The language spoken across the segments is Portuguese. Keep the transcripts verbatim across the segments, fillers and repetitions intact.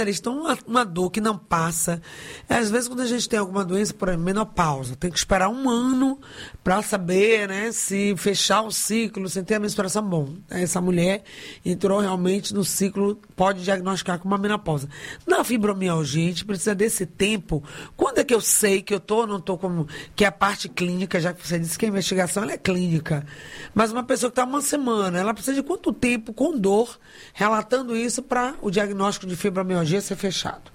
Então, uma, uma dor que não passa. Às vezes, quando a gente tem alguma doença, por exemplo, menopausa, tem que esperar um ano para saber, né, se fechar o ciclo, sem ter a menstruação. Bom, essa mulher entrou realmente no ciclo, pode diagnosticar com uma menopausa. Na fibromialgia, a gente precisa desse tempo. Quando é que eu sei que eu estou ou não estou como... Que é a parte clínica, já que você disse que a investigação ela é clínica. Mas uma pessoa que está uma semana, ela precisa de quanto tempo com dor, relatando isso para o diagnóstico de fibromialgia ser fechado?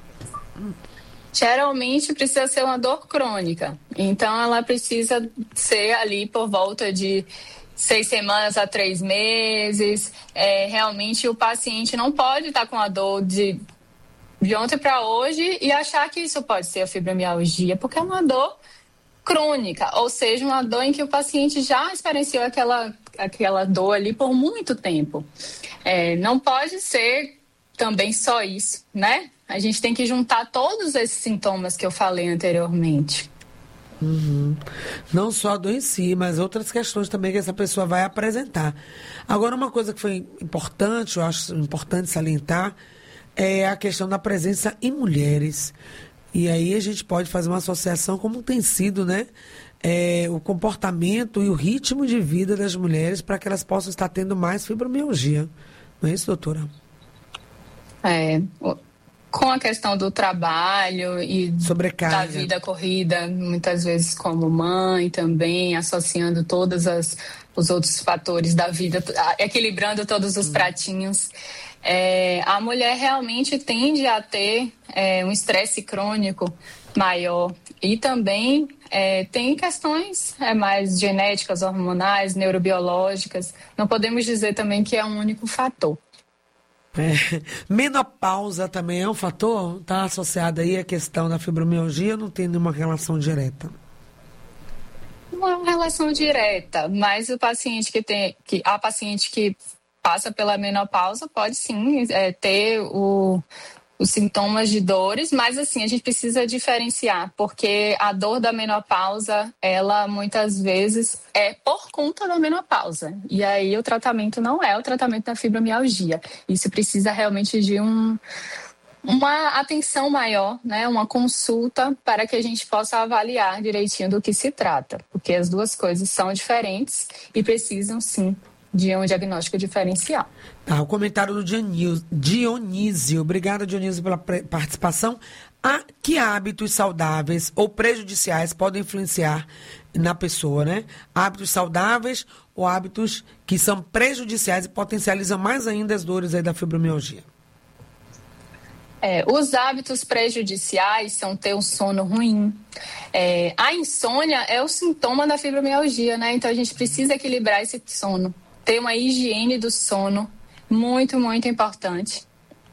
Geralmente precisa ser uma dor crônica. Então, ela precisa ser ali por volta de seis semanas a três meses. É, realmente, o paciente não pode estar com a dor de, de ontem para hoje e achar que isso pode ser a fibromialgia, porque é uma dor crônica, ou seja, uma dor em que o paciente já experienciou aquela, aquela dor ali por muito tempo. É, não pode ser também só isso, né? A gente tem que juntar todos esses sintomas que eu falei anteriormente. Uhum. Não só a dor em si, mas outras questões também que essa pessoa vai apresentar. Agora, uma coisa que foi importante, eu acho importante salientar, é a questão da presença em mulheres. E aí a gente pode fazer uma associação como tem sido, né? É, o comportamento e o ritmo de vida das mulheres para que elas possam estar tendo mais fibromialgia. Não é isso, doutora? É, com a questão do trabalho e sobrecarga da vida corrida, muitas vezes como mãe também, associando todos as, os outros fatores da vida, equilibrando todos os hum. pratinhos. É, a mulher realmente tende a ter é, um estresse crônico maior e também é, tem questões é, mais genéticas, hormonais, neurobiológicas. Não podemos dizer também que é um único fator. É, menopausa também é um fator? Está associada aí à questão da fibromialgia ou não tem nenhuma relação direta? Não é uma relação direta, mas o paciente que tem, que, a paciente que passa pela menopausa pode sim é, ter o, os sintomas de dores, mas assim, a gente precisa diferenciar, porque a dor da menopausa, ela muitas vezes é por conta da menopausa. E aí o tratamento não é o tratamento da fibromialgia. Isso precisa realmente de um, uma atenção maior, né? Uma consulta para que a gente possa avaliar direitinho do que se trata. Porque as duas coisas são diferentes e precisam sim de um diagnóstico diferencial. Tá, o comentário do Dionísio. Dionísio. Obrigada, Dionísio, pela participação. A que hábitos saudáveis ou prejudiciais podem influenciar na pessoa, né? Hábitos saudáveis ou hábitos que são prejudiciais e potencializam mais ainda as dores aí da fibromialgia? É, os hábitos prejudiciais são ter um sono ruim. É, a insônia é o sintoma da fibromialgia, né? Então a gente precisa equilibrar esse sono. Ter uma higiene do sono, muito, muito importante.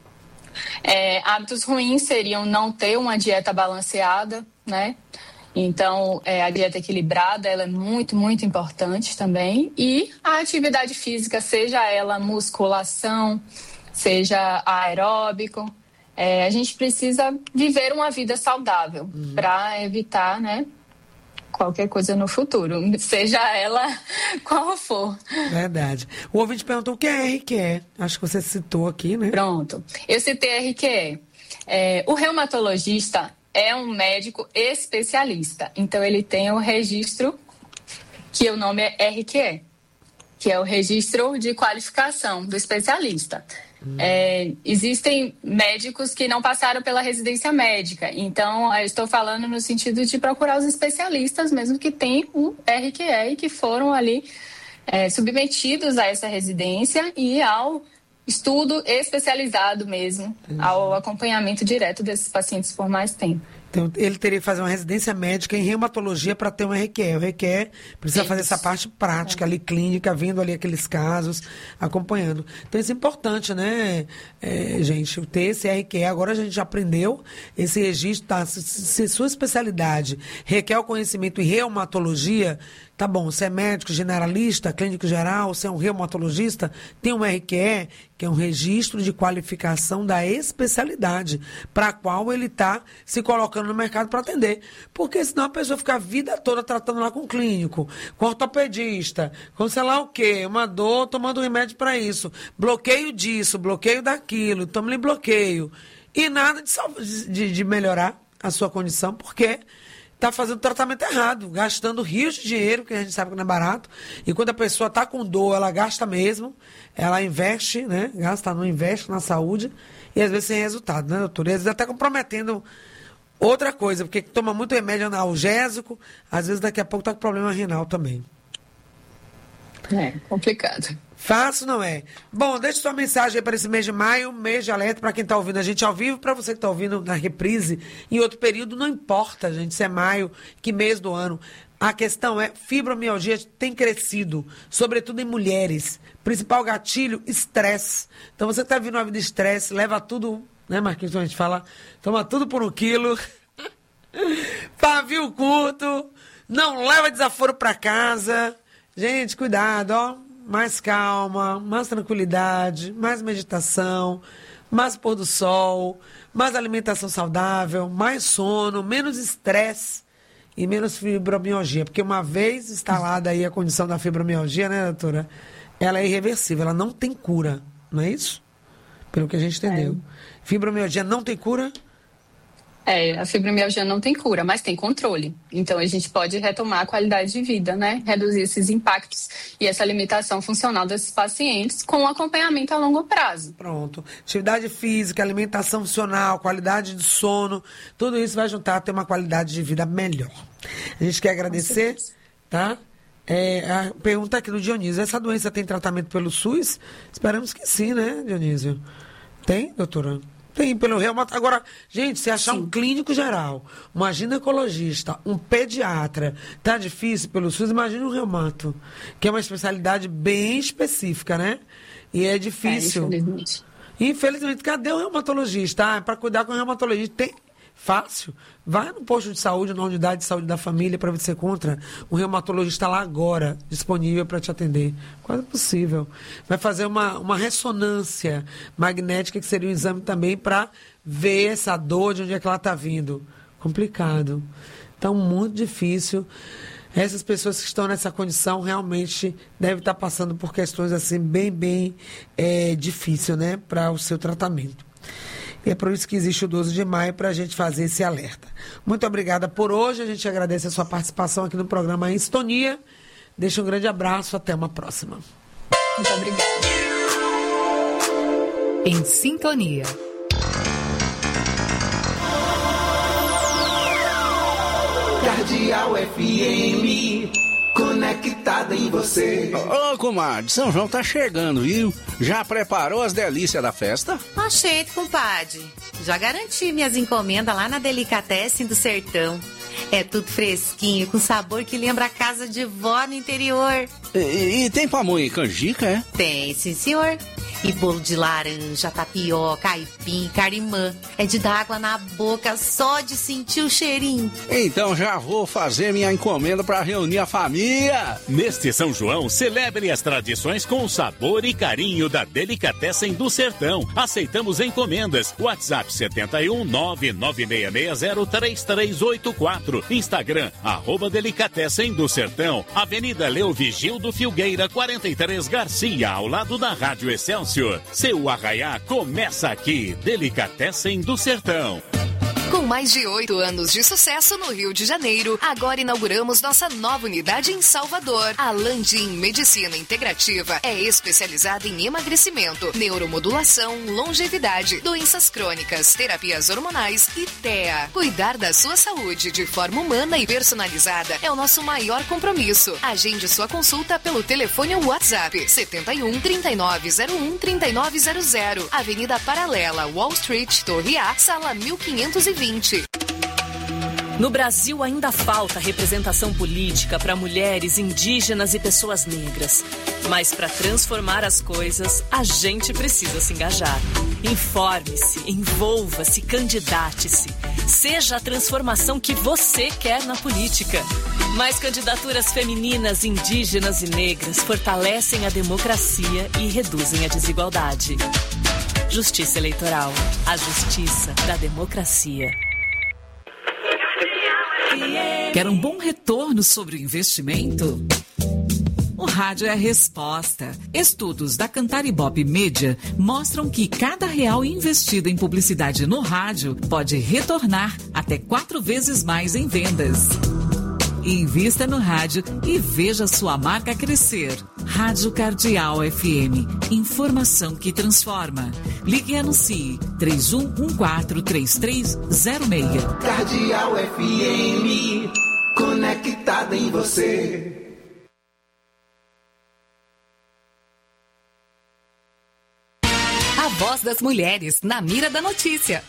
É, hábitos ruins seriam não ter uma dieta balanceada, né? Então, é, a dieta equilibrada, ela é muito, muito importante também. E a atividade física, seja ela musculação, seja aeróbico, é, a gente precisa viver uma vida saudável uhum. para evitar, né? Qualquer coisa no futuro, seja ela qual for. Verdade. O ouvinte perguntou o que é R Q E. Acho que você citou aqui, né? Pronto. Eu citei R Q E. É, o reumatologista é um médico especialista. Então, ele tem o registro, que o nome é R Q E, que é o registro de qualificação do especialista. Hum. É, existem médicos que não passaram pela residência médica, então eu estou falando no sentido de procurar os especialistas mesmo que têm o R Q E e que foram ali é, submetidos a essa residência e ao estudo especializado mesmo, uhum. ao acompanhamento direto desses pacientes por mais tempo. Então, ele teria que fazer uma residência médica em reumatologia para ter um R Q E. O R Q E precisa isso. fazer essa parte prática é. ali, clínica, vendo ali aqueles casos, acompanhando. Então, isso é importante, né, é, gente, ter esse R Q E. Agora a gente já aprendeu esse registro, tá? Se, se sua especialidade requer o conhecimento em reumatologia, tá bom, você é médico generalista, clínico geral, você é um reumatologista, tem um R Q E, que é um registro de qualificação da especialidade, para a qual ele está se colocando no mercado para atender. Porque senão a pessoa fica a vida toda tratando lá com o clínico, com o ortopedista, com sei lá o quê, uma dor, tomando remédio para isso, bloqueio disso, bloqueio daquilo, toma-lhe bloqueio. e nada de, de, de melhorar a sua condição, porque está fazendo o tratamento errado, gastando rios de dinheiro, que a gente sabe que não é barato. E quando a pessoa está com dor, ela gasta mesmo, ela investe, né? Gasta, não investe na saúde, e às vezes sem resultado, né, doutor? E às vezes até comprometendo outra coisa, porque toma muito remédio analgésico, às vezes daqui a pouco está com problema renal também. É, complicado. Fácil não é. Bom, deixe sua mensagem aí para esse mês de maio, mês de alerta para quem está ouvindo a gente ao vivo, para você que está ouvindo na reprise em outro período, não importa, gente, se é maio, que mês do ano. A questão é, fibromialgia tem crescido, sobretudo em mulheres. Principal gatilho, estresse. Então você está vindo uma vida de estresse, leva tudo, né, Marquinhos, a gente fala, toma tudo por um quilo, pavio curto, não leva desaforo para casa. Gente, cuidado, ó. Mais calma, mais tranquilidade, mais meditação, mais pôr do sol, mais alimentação saudável, mais sono, menos estresse e menos fibromialgia. Porque uma vez instalada aí a condição da fibromialgia, né, doutora? Ela é irreversível, ela não tem cura, não é isso? Pelo que a gente entendeu. É. Fibromialgia não tem cura? É, a fibromialgia não tem cura, mas tem controle. Então, a gente pode retomar a qualidade de vida, né? Reduzir esses impactos e essa limitação funcional desses pacientes com acompanhamento a longo prazo. Pronto. Atividade física, alimentação funcional, qualidade de sono, tudo isso vai juntar a ter uma qualidade de vida melhor. A gente quer agradecer, tá? É, a pergunta aqui do Dionísio. Essa doença tem tratamento pelo SUS? Esperamos que sim, né, Dionísio? Tem, doutora? Tem, pelo reumato. Agora, gente, se achar Sim. um clínico geral, uma ginecologista, um pediatra, tá difícil pelo SUS, imagina um reumato, que é uma especialidade bem específica, né? E é difícil. É, infelizmente. Infelizmente, cadê o reumatologista? Ah, para cuidar com o reumatologista tem... Fácil. Vai no posto de saúde, na unidade de saúde da família, para ver se você encontra um reumatologista lá agora, disponível para te atender. Quase possível. Vai fazer uma, uma ressonância magnética, que seria um exame também para ver essa dor, de onde é que ela está vindo. Complicado. Então, muito difícil. Essas pessoas que estão nessa condição realmente devem estar passando por questões assim, bem, bem é, difíceis, né, para o seu tratamento. E é por isso que existe o doze de maio, para a gente fazer esse alerta. Muito obrigada por hoje. A gente agradece a sua participação aqui no programa Em Sintonia. Deixa um grande abraço. Até uma próxima. Muito obrigada. Em Sintonia. Cardeal F M, conectada em você. Ô, comadre, São João tá chegando, viu? Já preparou as delícias da festa? Oxente, compadre. Já garanti minhas encomendas lá na Delicatessen do Sertão. É tudo fresquinho, com sabor que lembra a casa de vó no interior. E, e tem pamonha e canjica, é? Tem, sim, senhor. E bolo de laranja, tapioca, aipim, carimã. É de dar água na boca só de sentir o cheirinho. Então já vou fazer minha encomenda para reunir a família. Neste São João, celebre as tradições com o sabor e carinho da Delicatessen do Sertão. Aceitamos encomendas. WhatsApp sete um nove nove seis seis zero três três oito quatro. Instagram, arroba Delicatessen do Sertão. Avenida Leovigildo Filgueira, quarenta e três Garcia, ao lado da Rádio Excelsior. Seu arraiá começa aqui. Delicatessen do Sertão. Com mais de oito anos de sucesso no Rio de Janeiro, agora inauguramos nossa nova unidade em Salvador. A Landim Medicina Integrativa é especializada em emagrecimento, neuromodulação, longevidade, doenças crônicas, terapias hormonais e T E A. Cuidar da sua saúde de forma humana e personalizada é o nosso maior compromisso. Agende sua consulta pelo telefone ou WhatsApp setenta e um, trinta e nove zero um, trinta e nove zero zero. Avenida Paralela, Wall Street, Torre A, sala mil quinhentos e vinte. No Brasil ainda falta representação política para mulheres, indígenas e pessoas negras. Mas para transformar as coisas, a gente precisa se engajar. Informe-se, envolva-se, candidate-se. Seja a transformação que você quer na política. Mais candidaturas femininas, indígenas e negras fortalecem a democracia e reduzem a desigualdade. Justiça Eleitoral. A justiça da democracia. Quer um bom retorno sobre o investimento? o rádio é a resposta. Estudos da Cantar Ibope Media mostram que cada real investido em publicidade no rádio pode retornar até quatro vezes mais em vendas. Invista no rádio e veja sua marca crescer. Rádio Cardeal F M. Informação que transforma. Ligue e anuncie três um um quatro, três três zero seis. Cardeal F M. Conectada em você. A voz das mulheres na mira da notícia.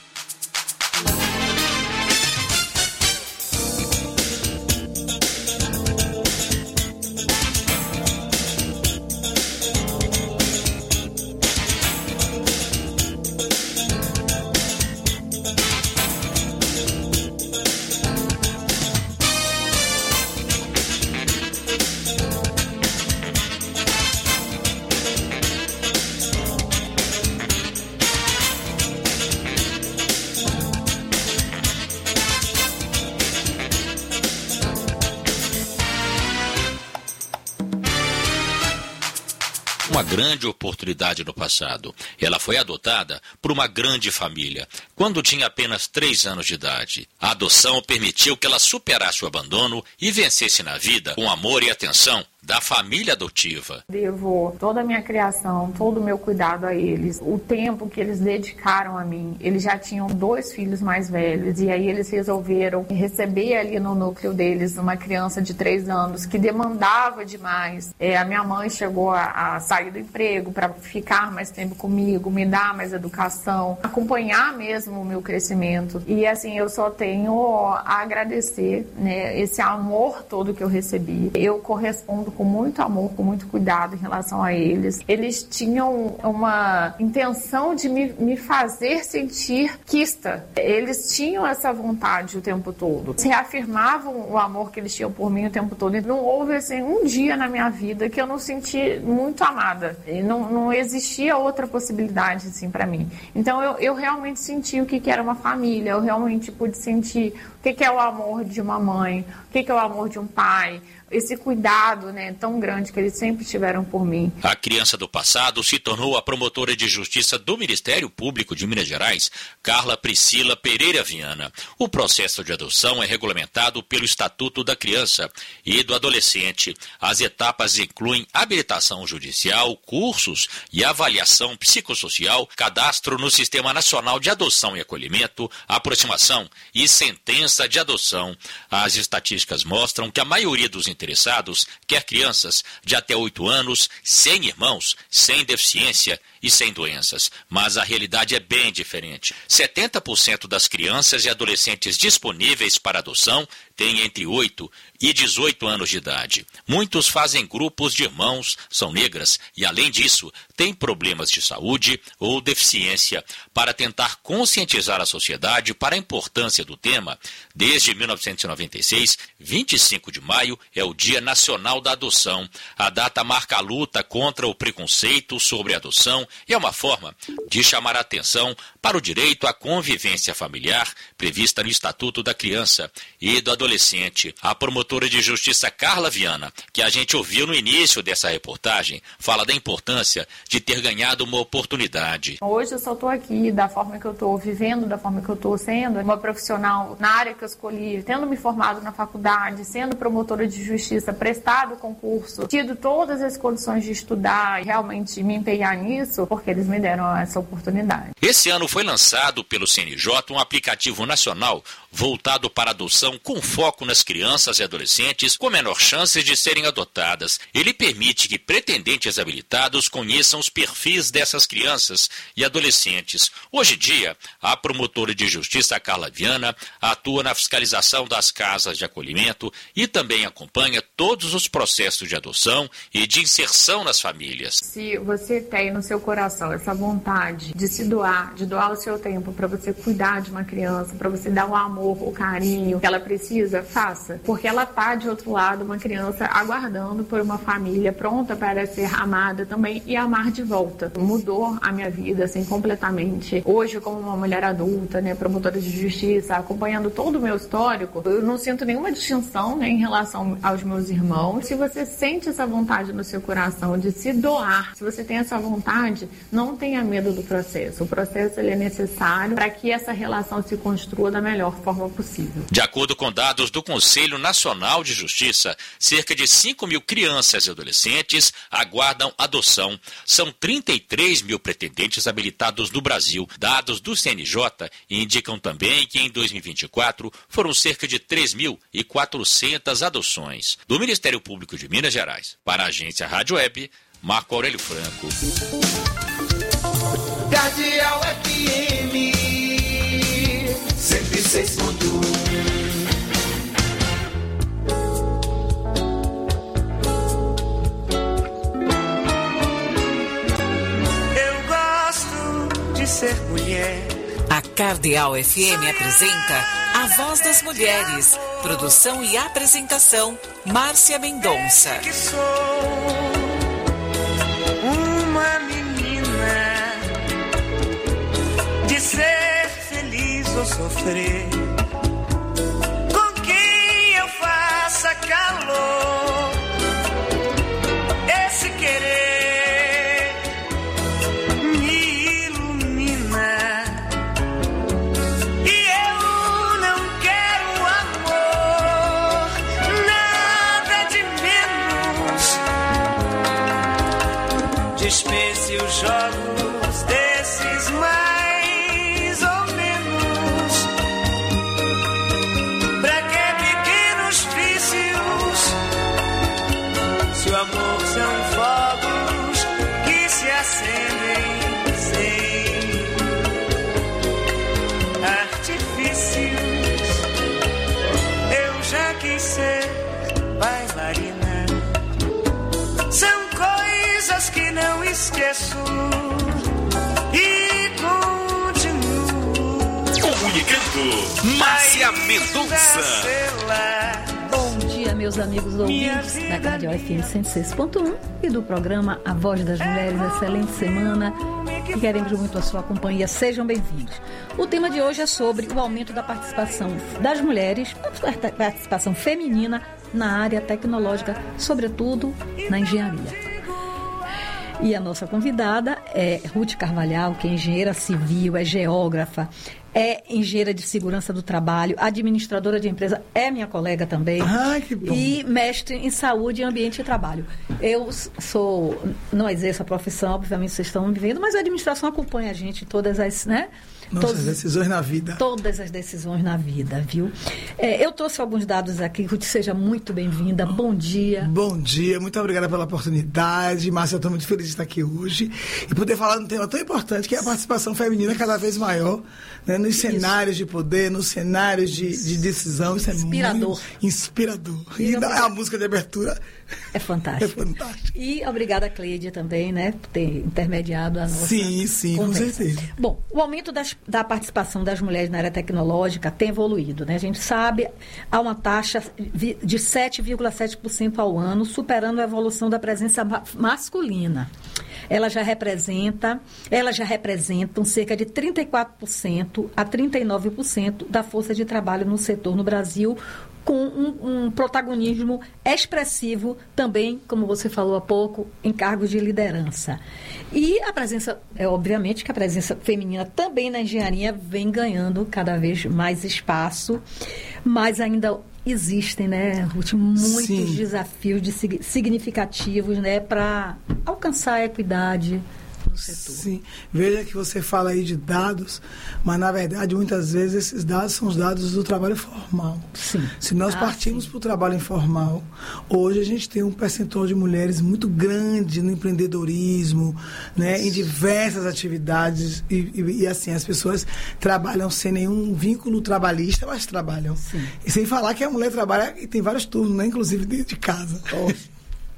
Uma grande oportunidade no passado. Ela foi adotada por uma grande família, quando tinha apenas três anos de idade. A adoção permitiu que ela superasse o abandono e vencesse na vida com amor e atenção da família adotiva. Devo toda a minha criação, todo o meu cuidado a eles, o tempo que eles dedicaram a mim. Eles já tinham dois filhos mais velhos e aí eles resolveram receber ali no núcleo deles uma criança de três anos que demandava demais. É, a minha mãe chegou a, a sair do emprego para ficar mais tempo comigo, me dar mais educação, acompanhar mesmo o meu crescimento. E assim, eu só tenho a agradecer, né, esse amor todo que eu recebi. Eu correspondo com muito amor, com muito cuidado em relação a eles. Eles tinham uma intenção de me, me fazer sentir quista. Eles tinham essa vontade o tempo todo. Se reafirmavam o amor que eles tinham por mim o tempo todo. E não houve assim, um dia na minha vida que eu não senti muito amada. E não, não existia outra possibilidade assim, para mim. Então eu, eu realmente senti o que, que era uma família. Eu realmente pude sentir o que, que é o amor de uma mãe, o que, que é o amor de um pai, esse cuidado, né, tão grande que eles sempre tiveram por mim. A criança do passado se tornou a promotora de justiça do Ministério Público de Minas Gerais, Carla Priscila Pereira Viana. O processo de adoção é regulamentado pelo Estatuto da Criança e do Adolescente. As etapas incluem habilitação judicial, cursos e avaliação psicossocial, cadastro no Sistema Nacional de Adoção e Acolhimento, aproximação e sentença de adoção. As estatísticas mostram que a maioria dos interessados quer crianças de até oito anos, sem irmãos, sem deficiência e sem doenças. Mas a realidade é bem diferente. setenta por cento das crianças e adolescentes disponíveis para adoção têm entre oito e dezoito anos de idade. Muitos fazem grupos de irmãos, são negras e, além disso, têm problemas de saúde ou deficiência. Para tentar conscientizar a sociedade para a importância do tema, desde mil novecentos e noventa e seis, vinte e cinco de maio é o Dia Nacional da Adoção. A data marca a luta contra o preconceito sobre a adoção e é uma forma de chamar a atenção para o direito à convivência familiar prevista no Estatuto da Criança e do Adolescente. A promotora de justiça Carla Viana, que a gente ouviu no início dessa reportagem, fala da importância de ter ganhado uma oportunidade. Hoje eu só estou aqui da forma que eu estou vivendo, da forma que eu estou sendo uma profissional na área que eu escolhi, tendo me formado na faculdade, sendo promotora de justiça, prestado concurso, tido todas as condições de estudar e realmente me empenhar nisso, porque eles me deram essa oportunidade. Esse ano foi lançado pelo C N J um aplicativo nacional voltado para adoção com foco nas crianças e adolescentes com menor chance de serem adotadas. Ele permite que pretendentes habilitados conheçam os perfis dessas crianças e adolescentes. Hoje em dia, a promotora de justiça Carla Viana atua na fiscalização das casas de acolhimento e também acompanha todos os processos de adoção e de inserção nas famílias. Se você tem no seu coração coração essa vontade de se doar, de doar o seu tempo para você cuidar de uma criança, para você dar o amor, o carinho que ela precisa, faça. Porque ela tá de outro lado, uma criança aguardando por uma família pronta para ser amada também e amar de volta. Mudou a minha vida, assim, completamente. Hoje, como uma mulher adulta, né, promotora de justiça, acompanhando todo o meu histórico, eu não sinto nenhuma distinção, né, em relação aos meus irmãos. Se você sente essa vontade no seu coração de se doar, se você tem essa vontade, não tenha medo do processo. O processo ele é necessário para que essa relação se construa da melhor forma possível. De acordo com dados do Conselho Nacional de Justiça, cerca de cinco mil crianças e adolescentes aguardam adoção. São trinta e três mil pretendentes habilitados no Brasil. Dados do C N J indicam também que em dois mil e vinte e quatro foram cerca de três mil e quatrocentas adoções. Do Ministério Público de Minas Gerais, para a agência Rádio Web, Marco Aurélio Franco. Cardeal F M cento e seis ponto um. Eu gosto de ser mulher. A Cardeal F M apresenta A Voz das Mulheres. Produção e apresentação, Márcia Mendonça. Que sou uma menina de ser feliz ou sofrer, com quem eu faça calor, esse querer me ilumina. E eu não quero amor, nada de menos. Dispense os jogos desses mais ou menos. Pra que pequenos vícios, se o amor são fogos que se acendem sem artifícios. Eu já quis ser bailarina. São coisas que não esqueço e continuo. Comunicando, Márcia Mendonça. Bom dia, meus amigos ouvintes da Cardeal F M cento e seis ponto um e do programa A Voz das Mulheres. Excelente semana e queremos muito a sua companhia. Sejam bem-vindos. O tema de hoje é sobre o aumento da participação das mulheres, a participação feminina na área tecnológica, sobretudo na engenharia. E a nossa convidada é Ruth Carvalhal, que é engenheira civil, é geógrafa, é engenheira de segurança do trabalho, administradora de empresa, é minha colega também. Ai, que bom. E mestre em saúde, ambiente e trabalho. Eu sou, não exerço a profissão, obviamente vocês estão me vendo, mas a administração acompanha a gente em todas as, né? Nossas Todas, decisões na vida. Todas as decisões na vida, viu? É, eu trouxe alguns dados aqui. Ruth, seja muito bem-vinda. Bom dia. Bom dia. Muito obrigada pela oportunidade. Márcia, eu estou muito feliz de estar aqui hoje e poder falar de um tema tão importante que é a participação feminina cada vez maior, né, nos Isso. cenários de poder, nos cenários de, de decisão. Isso é inspirador. Muito inspirador. E, e a música de abertura é fantástica. É fantástica. E obrigada a Cleidia também, né, por ter intermediado a nossa Sim, sim, conversa. Com certeza. Bom, o aumento das, da participação das mulheres na área tecnológica tem evoluído, né? A gente sabe, há uma taxa de sete vírgula sete por cento ao ano, superando a evolução da presença masculina. Ela já representa, elas já representam cerca de trinta e quatro por cento a trinta e nove por cento da força de trabalho no setor no Brasil, com um, um protagonismo expressivo também, como você falou há pouco, em cargos de liderança. E a presença, é obviamente que a presença feminina também na engenharia vem ganhando cada vez mais espaço, mas ainda existem, né, Ruth, muitos Sim. desafios de, significativos, né, para alcançar a equidade no setor. Sim, veja que você fala aí de dados, mas na verdade muitas vezes esses dados são os dados do trabalho formal. Sim. Se nós ah, partimos para o trabalho informal, hoje a gente tem um percentual de mulheres muito grande no empreendedorismo, né, em diversas atividades e, e, e assim, as pessoas trabalham sem nenhum vínculo trabalhista, mas trabalham. Sim. E sem falar que a mulher trabalha e tem vários turnos, né, inclusive dentro de casa. Oh.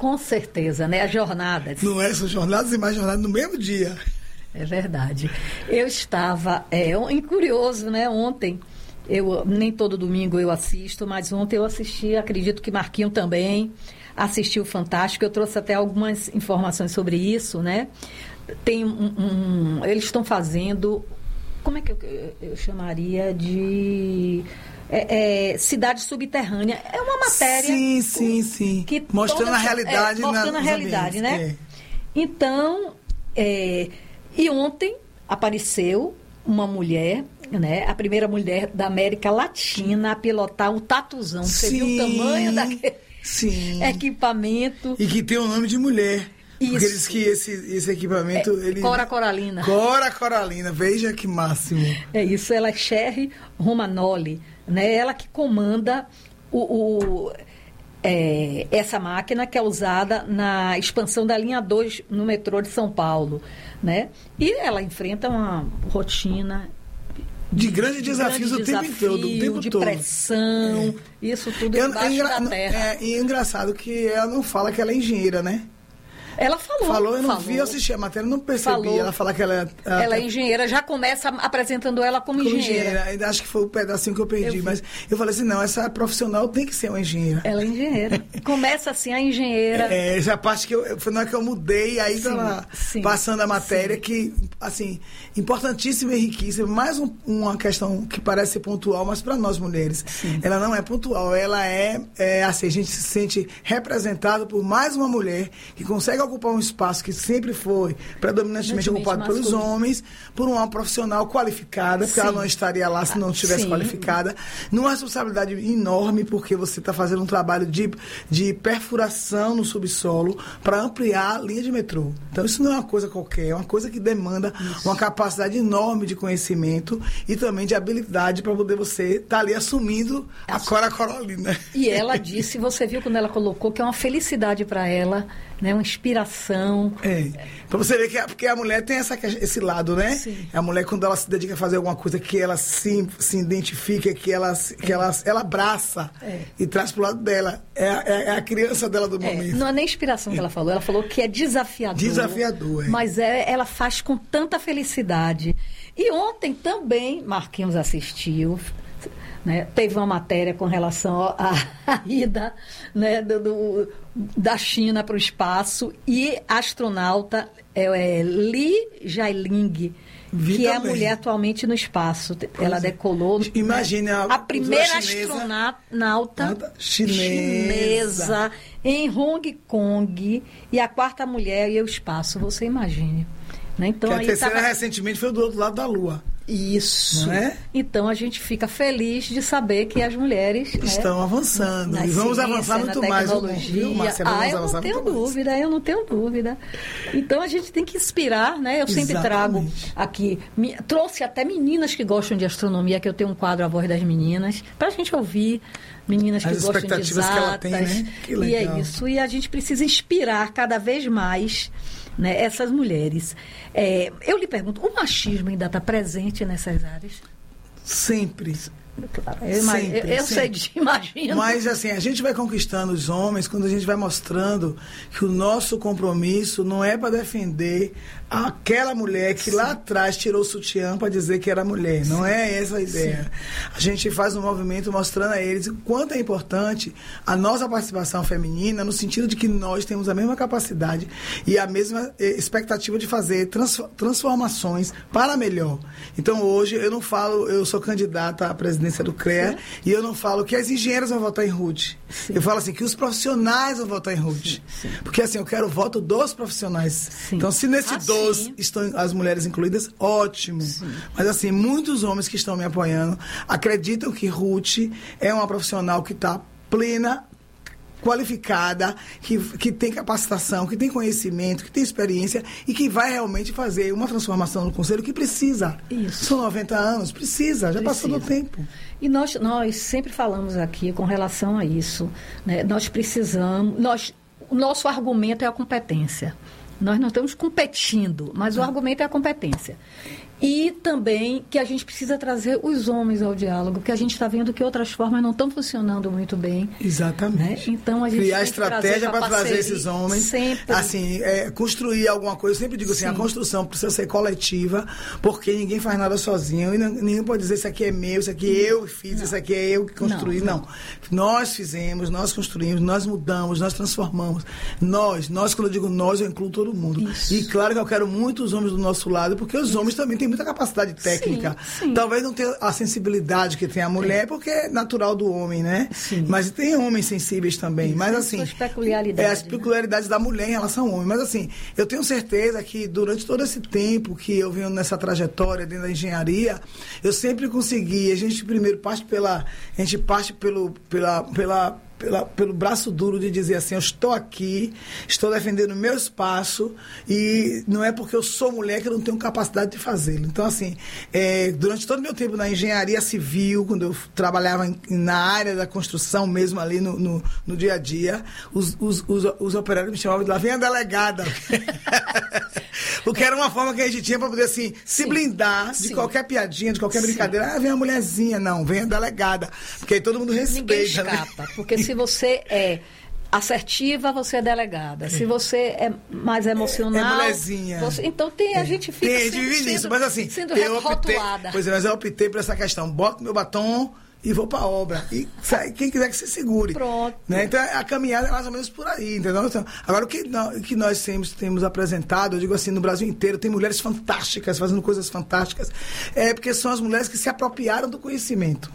Com certeza, né? As jornadas. Não é, são jornadas e mais jornadas no mesmo dia. É verdade. Eu estava, é, um, curioso, né? Ontem, eu, nem todo domingo eu assisto, mas ontem eu assisti, acredito que Marquinho também assistiu o Fantástico. Eu trouxe até algumas informações sobre isso, né? Tem um, um eles estão fazendo, como é que eu, eu chamaria de... É, é, cidade subterrânea. É uma matéria... Sim, sim, sim. Que mostrando toda, a realidade. É, mostrando na, a realidade, né? É. Então, é, e ontem apareceu uma mulher, né? A primeira mulher da América Latina a pilotar um tatuzão. Você sim, viu o tamanho daquele sim. equipamento? E que tem o nome de mulher. Isso. Porque eles que esse, esse equipamento... É, ele... Cora Coralina. Cora Coralina, veja que máximo. É isso, ela é Sherry Romanoli, né? Ela que comanda o, o, é, essa máquina que é usada na expansão da linha dois no metrô de São Paulo, né? E ela enfrenta uma rotina... De grandes desafios grande o tempo desafio, todo, o tempo de todo. pressão, é. Isso tudo eu, embaixo é engra... da terra. É, e é engraçado que ela não fala que ela é engenheira, né? Ela falou. Falou, eu não falou. vi, eu assisti a matéria, não percebi. Falou. Ela fala que ela... Ela, ela é engenheira, já começa apresentando ela como, como engenheira. engenheira. Ainda acho que foi o pedacinho que eu perdi, eu mas eu falei assim, não, essa profissional tem que ser uma engenheira. Ela é engenheira. Começa assim, a engenheira... É, essa parte que eu... Foi na hora que eu mudei, aí sim, tava sim, passando a matéria sim. que, assim, importantíssima e riquíssima. Mais um, uma questão que parece ser pontual, mas para nós mulheres, sim. ela não é pontual. Ela é, é, assim, a gente se sente representado por mais uma mulher que consegue ocupar um espaço que sempre foi predominantemente ocupado pelos homens, por uma profissional qualificada, porque sim. ela não estaria lá se não estivesse qualificada, numa responsabilidade enorme, porque você está fazendo um trabalho de, de perfuração no subsolo para ampliar a linha de metrô. Então isso não é uma coisa qualquer, é uma coisa que demanda isso. uma capacidade enorme de conhecimento e também de habilidade para poder você estar tá ali assumindo a Cora Coralina. E ela disse, você viu quando ela colocou, que é uma felicidade para ela, né, uma inspiração. É, pra você ver que a, porque a mulher tem essa, esse lado, né? Sim. A mulher, quando ela se dedica a fazer alguma coisa que ela se, se identifica, que ela, que é. ela, ela abraça é. e traz pro lado dela. É, é, é a criança dela do é. momento. Não é nem inspiração que ela falou, ela falou que é desafiador. Desafiador, é. Mas é, ela faz com tanta felicidade. E ontem também, Marquinhos assistiu... Né? Teve uma matéria com relação à ida, né, do, do, da China para o espaço, e a astronauta é, é, Li Jialing, Vi que também. é a mulher atualmente no espaço. Pois Ela decolou. Imagine né, a, a primeira astronauta chinesa. chinesa em Hong Kong, e a quarta mulher ia ao espaço. Você imagine. Né? Então, que a aí terceira tava... recentemente foi do outro lado da Lua. Isso. Não é? Então a gente fica feliz de saber que as mulheres estão né, avançando. E vamos ciência, avançar muito mais. Viu, Marcelo? Ah, eu não tenho dúvida, mais. eu não tenho dúvida. Então a gente tem que inspirar, né? Eu sempre Exatamente. trago aqui, me, trouxe até meninas que gostam de astronomia, que eu tenho um quadro A Voz das Meninas, para a gente ouvir meninas que as gostam de exatas. Que ela tem, né? Que legal. E é isso. E a gente precisa inspirar cada vez mais, né, essas mulheres. É, eu lhe pergunto, o machismo ainda está presente nessas áreas? Sempre. Claro, eu, sempre, eu, eu sei de imagino. Mas assim, a gente vai conquistando os homens quando a gente vai mostrando que o nosso compromisso não é para defender aquela mulher que Sim. lá atrás tirou o sutiã para dizer que era mulher. Sim. Não é essa a ideia. Sim. A gente faz um movimento mostrando a eles o quanto é importante a nossa participação feminina, no sentido de que nós temos a mesma capacidade e a mesma expectativa de fazer transformações para melhor. Então hoje eu não falo, eu sou candidata à presidência do CREA, Sim. e eu não falo que as engenheiras vão votar em Ruth. Sim. Eu falo assim, que os profissionais vão votar em Ruth. Sim. Sim. Porque assim, eu quero o voto dos profissionais. Sim. Então, se nesse ah, dos sim. estão as mulheres incluídas, ótimo. Sim. Mas assim, muitos homens que estão me apoiando acreditam que Ruth é uma profissional que está plena, qualificada, que, que tem capacitação, que tem conhecimento, que tem experiência e que vai realmente fazer uma transformação no Conselho que precisa. Isso. São noventa anos, precisa, já precisa. Passou do tempo. E nós, nós sempre falamos aqui com relação a isso, né? Nós precisamos, nós, o nosso argumento é a competência. Nós não estamos competindo, mas o argumento é a competência. E também que a gente precisa trazer os homens ao diálogo, porque a gente está vendo que outras formas não estão funcionando muito bem. Exatamente. Né? Então a gente criar tem estratégia para trazer esses homens. Sempre. Assim, é, construir alguma coisa. Eu sempre digo assim, Sim. a construção precisa ser coletiva, porque ninguém faz nada sozinho. E não, ninguém pode dizer isso aqui é meu, isso aqui eu fiz, não. isso aqui é eu que construí. Não, não. não. Nós fizemos, nós construímos, nós mudamos, nós transformamos. Nós, nós, quando eu digo nós, eu incluo todo mundo. Isso. E claro que eu quero muito os homens do nosso lado, porque os Isso. homens também têm muita capacidade técnica. Sim, sim. Talvez não tenha a sensibilidade que tem a mulher, porque é natural do homem, né? Sim. Mas tem homens sensíveis também. Isso. Mas assim, as peculiaridades, é as peculiaridades né? da mulher em relação ao homem. Mas assim, eu tenho certeza que durante todo esse tempo que eu venho nessa trajetória dentro da engenharia, eu sempre consegui. A gente primeiro parte pela, a gente parte pelo, pela, pela Pela, pelo braço duro de dizer assim, eu estou aqui, estou defendendo o meu espaço e não é porque eu sou mulher que eu não tenho capacidade de fazê-lo. Então, assim, é, durante todo o meu tempo na engenharia civil, quando eu trabalhava em, na área da construção mesmo ali no, no, no dia a dia, os, os, os, os operários me chamavam de lá, vem a delegada. Porque era uma forma que a gente tinha para poder, assim, se Sim. blindar Sim. de qualquer piadinha, de qualquer Sim. brincadeira. Ah, vem a mulherzinha. Não, vem a delegada. Porque aí todo mundo respeita. Ninguém escapa, né? Porque se você é assertiva, você é delegada. Se você é mais emocional... É mulherzinha. Você, então tem, a gente fica tem, a gente sendo, vive nisso, mas assim... Sendo eu optei, rotulada. Pois é, mas eu optei por essa questão. Boto meu batom e vou pra obra. E sai, quem quiser que se segure. Pronto. Né? Então a caminhada é mais ou menos por aí, entendeu? Então, agora, o que, não, o que nós temos, temos apresentado, eu digo assim, no Brasil inteiro, tem mulheres fantásticas, fazendo coisas fantásticas, é porque são as mulheres que se apropriaram do conhecimento.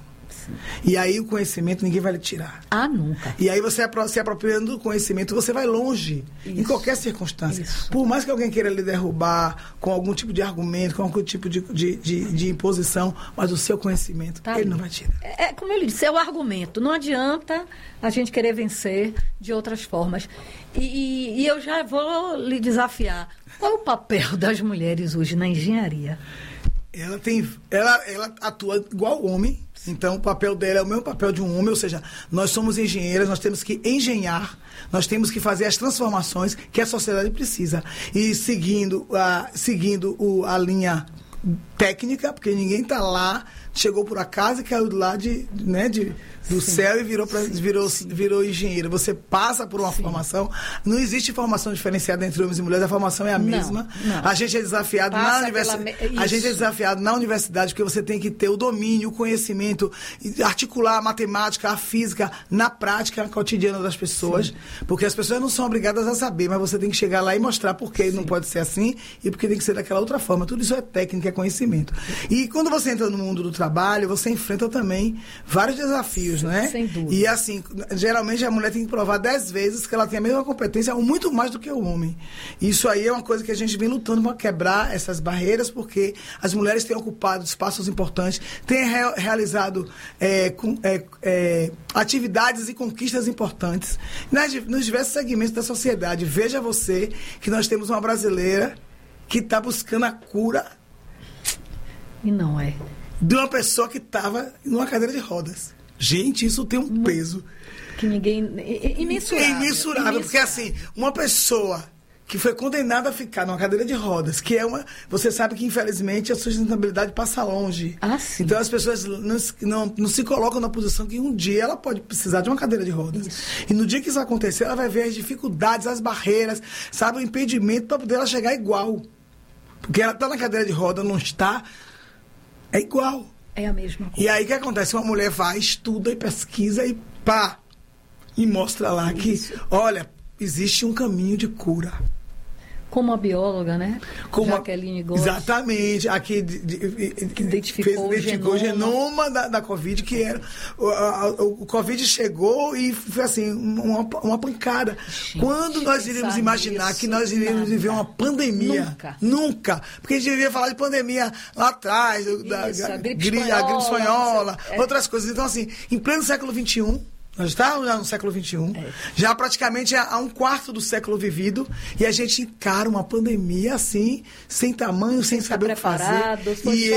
E aí o conhecimento ninguém vai lhe tirar. Ah, nunca. E aí você se apropriando do conhecimento, você vai longe, Isso. em qualquer circunstância. Isso. Por mais que alguém queira lhe derrubar com algum tipo de argumento, com algum tipo de, de, de, de imposição, mas o seu conhecimento, tá ele ali. Não vai tirar. É, como ele disse, é o argumento. Não adianta a gente querer vencer de outras formas. E, e, e eu já vou lhe desafiar. Qual é o papel das mulheres hoje na engenharia? Ela, tem, ela, ela atua igual homem. Então, o papel dela é o mesmo papel de um homem, ou seja, nós somos engenheiras, nós temos que engenhar, nós temos que fazer as transformações que a sociedade precisa. E seguindo a, seguindo o, a linha técnica, porque ninguém está lá, chegou por acaso e caiu lá de, né, de, do sim, céu e virou, pra, sim, virou, sim. virou engenheiro. Você passa por uma sim. formação. Não existe formação diferenciada entre homens e mulheres, a formação é a mesma. Não, não. A gente é desafiado na universidade. Me... A gente é desafiado na universidade porque você tem que ter o domínio, o conhecimento, articular a matemática, a física na prática cotidiana das pessoas. Sim. Porque as pessoas não são obrigadas a saber, mas você tem que chegar lá e mostrar por que não pode ser assim e porque tem que ser daquela outra forma. Tudo isso é técnica, é conhecimento. E quando você entra no mundo do trabalho, você enfrenta também vários desafios, né? Sem dúvida. E assim, geralmente a mulher tem que provar dez vezes que ela tem a mesma competência, ou muito mais do que o homem. Isso aí é uma coisa que a gente vem lutando para quebrar essas barreiras, porque as mulheres têm ocupado espaços importantes, têm re realizado é, com, é, é, atividades e conquistas importantes nas, nos diversos segmentos da sociedade. Veja você que nós temos uma brasileira que está buscando a cura. E não é. De uma pessoa que estava numa cadeira de rodas. Gente, isso tem um peso. Que ninguém... Imensurável. É imensurável, porque assim, uma pessoa que foi condenada a ficar numa cadeira de rodas, que é uma... Você sabe que, infelizmente, a sustentabilidade passa longe. Ah, sim. Então, as pessoas não, não, não se colocam na posição que um dia ela pode precisar de uma cadeira de rodas. Isso. E no dia que isso acontecer, ela vai ver as dificuldades, as barreiras, sabe, o impedimento para poder ela chegar igual. Porque ela está na cadeira de roda, não está... É igual. É a mesma coisa. E aí o que acontece? Uma mulher vai, estuda e pesquisa e pá! E mostra lá Isso. que, olha, existe um caminho de cura. Como a bióloga, né? Como Jaqueline Góes. Exatamente. Aqui de, de, de, que identificou, fez, identificou o genoma, o genoma da, da Covid, que era... O, a, o, o Covid chegou e foi assim, uma, uma pancada. Gente, Quando nós iríamos imaginar isso, que nós iríamos nada. viver uma pandemia? Nunca. Nunca. Porque a gente devia falar de pandemia lá atrás, isso, da, a, gripe espanhola, a gripe espanhola, é. outras coisas. Então, assim, em pleno século vinte e um... Nós estávamos já no século vinte e um, é. já praticamente há um quarto do século vivido, e a gente encara uma pandemia assim, sem tamanho, sem, sem saber o que fazer. Foi e só... eu,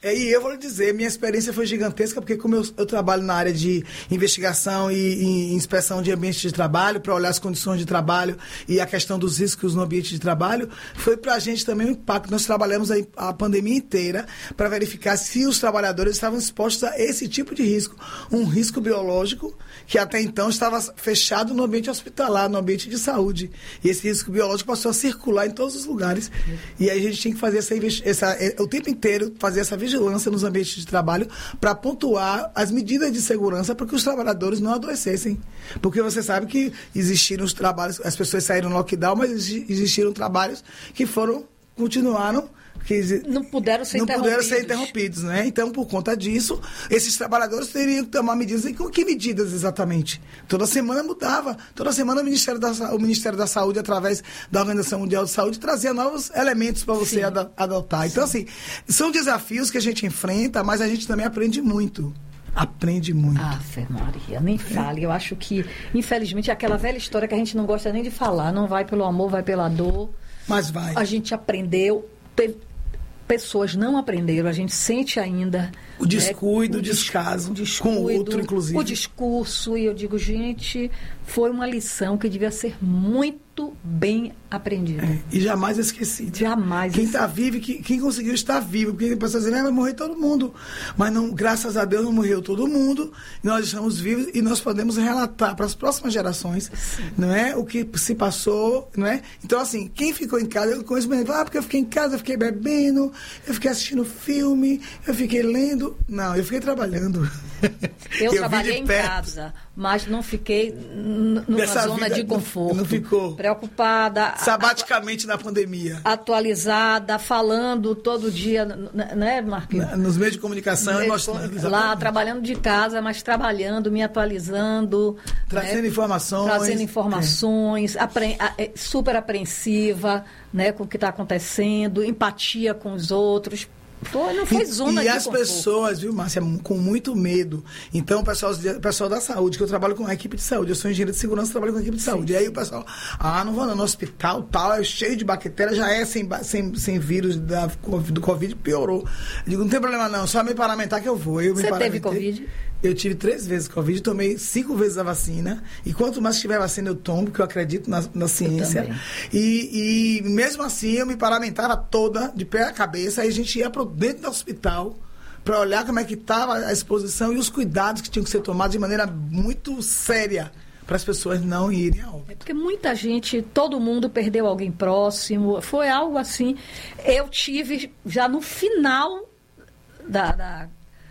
É, e eu vou lhe dizer, minha experiência foi gigantesca, porque como eu, eu trabalho na área de investigação e, e inspeção de ambiente de trabalho, para olhar as condições de trabalho e a questão dos riscos no ambiente de trabalho, foi para a gente também um impacto. Nós trabalhamos a, a pandemia inteira para verificar se os trabalhadores estavam expostos a esse tipo de risco. Um risco biológico que até então estava fechado no ambiente hospitalar, no ambiente de saúde. E esse risco biológico passou a circular em todos os lugares. E aí a gente tinha que fazer essa, essa, o tempo inteiro, fazer essa vigilância nos ambientes de trabalho para pontuar as medidas de segurança para que os trabalhadores não adoecessem. Porque você sabe que existiram os trabalhos, as pessoas saíram no lockdown, mas existiram trabalhos que foram, continuaram... Que não puderam ser não interrompidos. puderam ser interrompidos, né? Então, por conta disso, esses trabalhadores teriam que tomar medidas. E com que medidas exatamente? Toda semana mudava. Toda semana o Ministério da, o Ministério da Saúde, através da Organização Mundial de Saúde, trazia novos elementos para você ad, adotar. Então, assim, são desafios que a gente enfrenta, mas a gente também aprende muito. Aprende muito. Ah, Fê Maria, nem fale. Eu acho que, infelizmente, é aquela velha história que a gente não gosta nem de falar. Não vai pelo amor, vai pela dor. Mas vai. A gente aprendeu... Teve, pessoas não aprenderam, a gente sente ainda... O descuido, né, o descaso, o descuido, com o outro, inclusive. O discurso, e eu digo, gente, foi uma lição que devia ser muito bem aprendida. É, e jamais esquecida. Jamais. Quem está vivo, quem, quem conseguiu estar vivo, porque tem pessoas dizendo, ah, vai morrer todo mundo. Mas, não, graças a Deus, não morreu todo mundo, nós estamos vivos e nós podemos relatar para as próximas gerações, sim, não é? O que se passou, não é? Então, assim, quem ficou em casa, eu conheço, ah, porque eu fiquei em casa, eu fiquei bebendo, eu fiquei assistindo filme, eu fiquei lendo. Não, eu fiquei trabalhando. Eu, eu trabalhei em casa, mas não fiquei n- numa Dessa zona de conforto. Não ficou. Preocupada. Sabaticamente a, na pandemia. Atualizada, falando todo dia, né, Marquinhos? Na, nos meios de comunicação e mostrando. Lá, trabalhando de casa, mas trabalhando, me atualizando. Trazendo né, informações. Trazendo informações, é. apre- a, é, super apreensiva, né, com o que está acontecendo, empatia com os outros. Foi, não foi zona e, de e as conforto. pessoas, viu, Márcia, com muito medo. Então, o pessoal, o pessoal da saúde, que eu trabalho com a equipe de saúde, eu sou engenheiro de segurança, trabalho com a equipe de saúde. Sim. E aí o pessoal, ah, não vou no hospital, tal, é cheio de bactéria, já é sem, sem, sem vírus da, do Covid, piorou. Eu digo, não tem problema não, só me paramentar que eu vou. Eu Você teve Covid? Eu tive três vezes Covid, tomei cinco vezes a vacina. E quanto mais tiver vacina, eu tomo, porque eu acredito na, na ciência. E, e mesmo assim, eu me paramentava toda, de pé à cabeça, aí a gente ia para dentro do hospital para olhar como é que estava a exposição e os cuidados que tinham que ser tomados de maneira muito séria para as pessoas não irem a óbito. É porque muita gente, todo mundo perdeu alguém próximo. Foi algo assim. Eu tive já no final da... da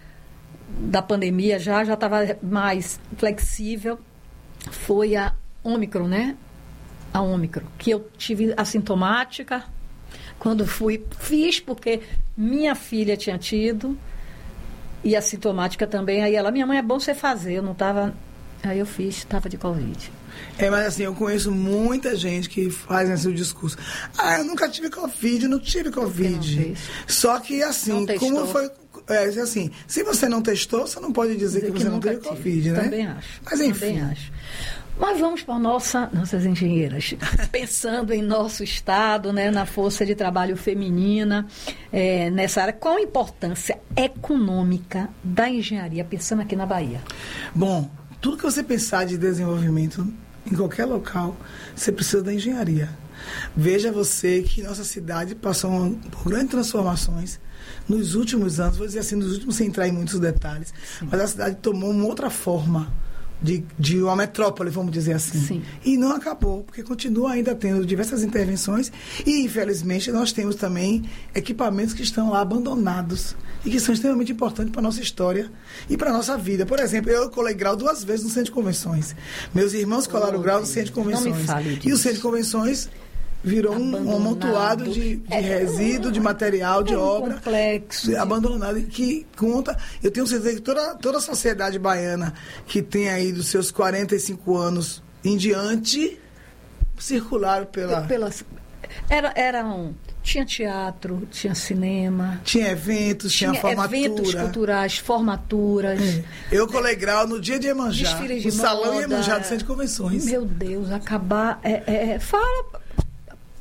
da pandemia, já já estava mais flexível, foi a Ômicron, né? A Ômicron, que eu tive assintomática, quando fui, fiz porque minha filha tinha tido, e assintomática também, aí ela, minha mãe, é bom você fazer, eu não estava, aí eu fiz, estava de Covid. É, mas assim, eu conheço muita gente que faz esse discurso. Ah, eu nunca tive Covid, não tive Covid. Não Só que assim, como foi... É assim, se você não testou, você não pode dizer, dizer que você que não teve Covid, né? Também acho. Mas enfim. Também acho. Mas vamos para nossa, nossas engenheiras. Pensando em nosso estado, né, na força de trabalho feminina, é, nessa área, qual a importância econômica da engenharia, pensando aqui na Bahia? Bom, tudo que você pensar de desenvolvimento em qualquer local, você precisa da engenharia. Veja você que nossa cidade passou por grandes transformações nos últimos anos, vou dizer assim, nos últimos, sem entrar em muitos detalhes, sim, mas a cidade tomou uma outra forma de, de uma metrópole, vamos dizer assim. Sim. E não acabou, porque continua ainda tendo diversas intervenções e, infelizmente, nós temos também equipamentos que estão lá abandonados e que são extremamente importantes para a nossa história e para a nossa vida. Por exemplo, eu colei grau duas vezes no centro de convenções. Meus irmãos colaram oh, grau no centro de convenções. Não me fale disso. E o centro de convenções virou um, um amontoado de, de é, resíduo, de material, de é um obra complexo, abandonado, que conta, eu tenho certeza que toda, toda a sociedade baiana que tem aí dos seus quarenta e cinco anos em diante circularam pela... Pelas, era, era um, tinha teatro, tinha cinema, tinha eventos, tinha, tinha formatura, eventos culturais, formaturas. É. Eu colei grau no dia de Iemanjá, no de salão moda, Iemanjá do Centro de Convenções. Meu Deus, acabar... É, é, fala...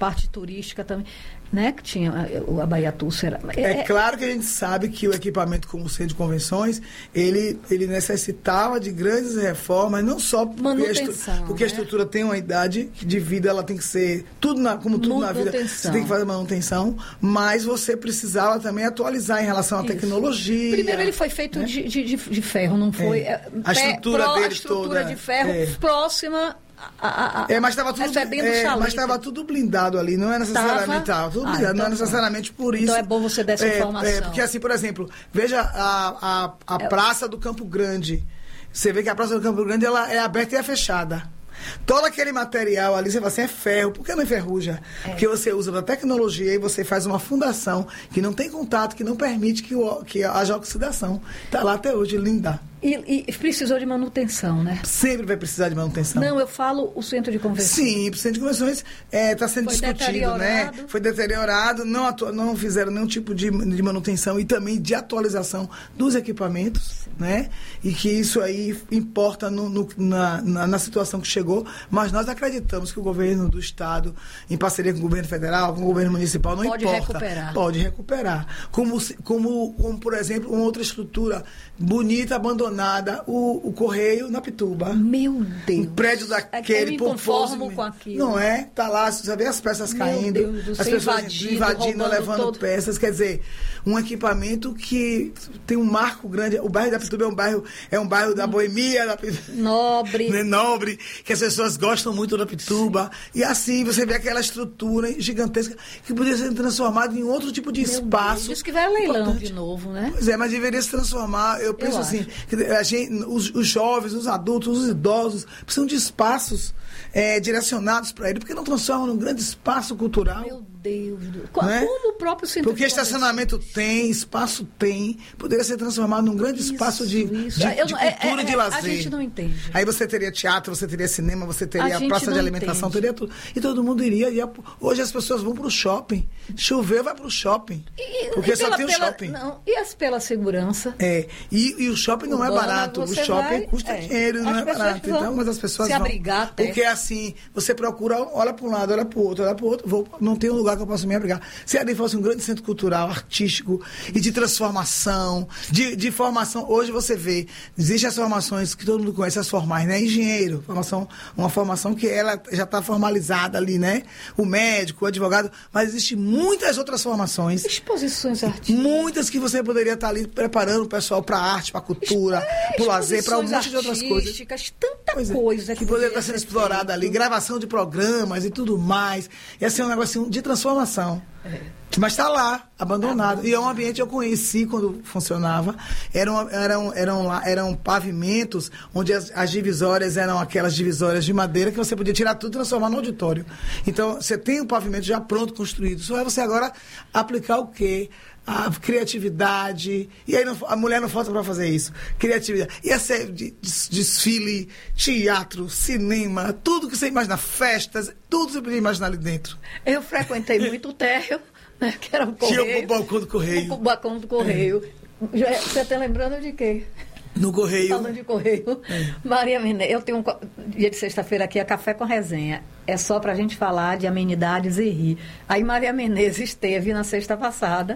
parte turística também, né? Que tinha a Bahia Tussa. Era, é, é claro que a gente sabe que o equipamento como centro de convenções, ele, ele necessitava de grandes reformas, não só porque, a, estru, porque né? a estrutura tem uma idade de vida, ela tem que ser, tudo na, como tudo na vida, você tem que fazer manutenção, mas você precisava também atualizar em relação à Isso. tecnologia. Primeiro ele foi feito né? de, de, de ferro, não foi... É. A estrutura Pro, dele a estrutura toda, de ferro é. próxima... A, a, é, mas estava tudo, é, mas estava tudo blindado ali, não é necessariamente tava? Tava tudo blindado, ah, então, não é necessariamente por isso. Então é bom você dar essa é, informação. É, porque assim, por exemplo, veja a, a, a é. Praça do Campo Grande. Você vê que a Praça do Campo Grande ela é aberta e é fechada. Todo aquele material ali, você fala assim, é ferro. Por que não enferruja? É. Porque você usa da tecnologia e você faz uma fundação que não tem contato, que não permite que, o, que haja oxidação. Está lá até hoje, linda. E, e precisou de manutenção, né? Sempre vai precisar de manutenção. Não, eu falo o centro de convenções. Sim, o centro de convenções está é, tá sendo Foi discutido, né? Foi deteriorado, não, atu- não fizeram nenhum tipo de, de manutenção e também de atualização dos equipamentos, Sim. né? E que isso aí importa no, no, na, na, na situação que chegou, mas nós acreditamos que o governo do Estado, em parceria com o governo federal, com o governo municipal, não pode importa. Pode recuperar. Pode recuperar. Como, como, como, por exemplo, uma outra estrutura bonita, abandonada, Nada, o, o Correio na Pituba. Meu Deus. O prédio daquele pomposo. Com aquilo. Não é? Tá lá, você vê as peças Meu caindo, Deus, as pessoas invadido, invadindo, levando todo. peças. Quer dizer, um equipamento que tem um marco grande. O bairro da Pituba é um bairro, é um bairro da boemia, da nobre. Né, nobre, que as pessoas gostam muito da Pituba. Sim. E assim, você vê aquela estrutura gigantesca que poderia ser transformada em outro tipo de Meu espaço. Deus, diz que vai a leilão importante. De novo, né? Pois é, mas deveria se transformar. Eu penso eu assim, que a gente, os, os jovens, os adultos, os idosos precisam de espaços é, direcionados para ele, porque não transformam num grande espaço cultural. Meu Deus, como é? o próprio centro Porque estacionamento tem, espaço tem, poderia ser transformado num grande isso, espaço de, isso. de, Eu, de é, cultura é, e de é, lazer. A gente não entende. Aí você teria teatro, você teria cinema, você teria a praça de alimentação, entende. teria tudo. E todo mundo iria, iria. Hoje as pessoas vão para o shopping. Chover, vai para o shopping. E, porque e só pela, tem o pela, shopping. Não, e as pela segurança? É. E, e o shopping não Urbana, é barato. O shopping vai, custa é. dinheiro, não é barato. Então, mas as pessoas se vão. Abrigar até. Porque assim, você procura, olha para um lado, olha para o outro, olha para o outro. Vou, não tem um lugar que eu possa me abrigar. Se ali fosse um grande centro cultural, artístico e de transformação, de, de formação. Hoje você vê, existem as formações que todo mundo conhece, as formais, né? Engenheiro, formação, uma formação que ela já está formalizada ali, né? O médico, o advogado, mas existem muitas outras formações. Exposições artísticas. Muitas que você poderia estar ali preparando o pessoal para a arte, para a cultura, é, para o lazer, para um monte de outras coisas. Tanta pois coisa é, que poderia estar sendo explorada ali, gravação de programas e tudo mais. Ia ser um negócio de transformação. É. Mas está lá, abandonado. E é um ambiente que eu conheci quando funcionava. Eram, eram, eram, eram pavimentos onde as, as divisórias eram aquelas divisórias de madeira que você podia tirar tudo e transformar no auditório. Então, você tem um pavimento já pronto, construído. Só é você agora aplicar o quê? A criatividade. E aí não, a mulher não falta para fazer isso. Criatividade. Ia ser de, de, desfile, teatro, cinema, tudo que você imagina, festas, tudo você podia imaginar ali dentro. Eu frequentei muito o térreo, né, que era o correio. Tinha o balcão do correio. O balcão do correio. É. Você está lembrando de quê? No correio. Falando de correio. É. Maria Menezes, eu tenho um dia de sexta-feira aqui, é Café com Resenha. É só para a gente falar de amenidades e rir. Aí Maria Menezes esteve na sexta passada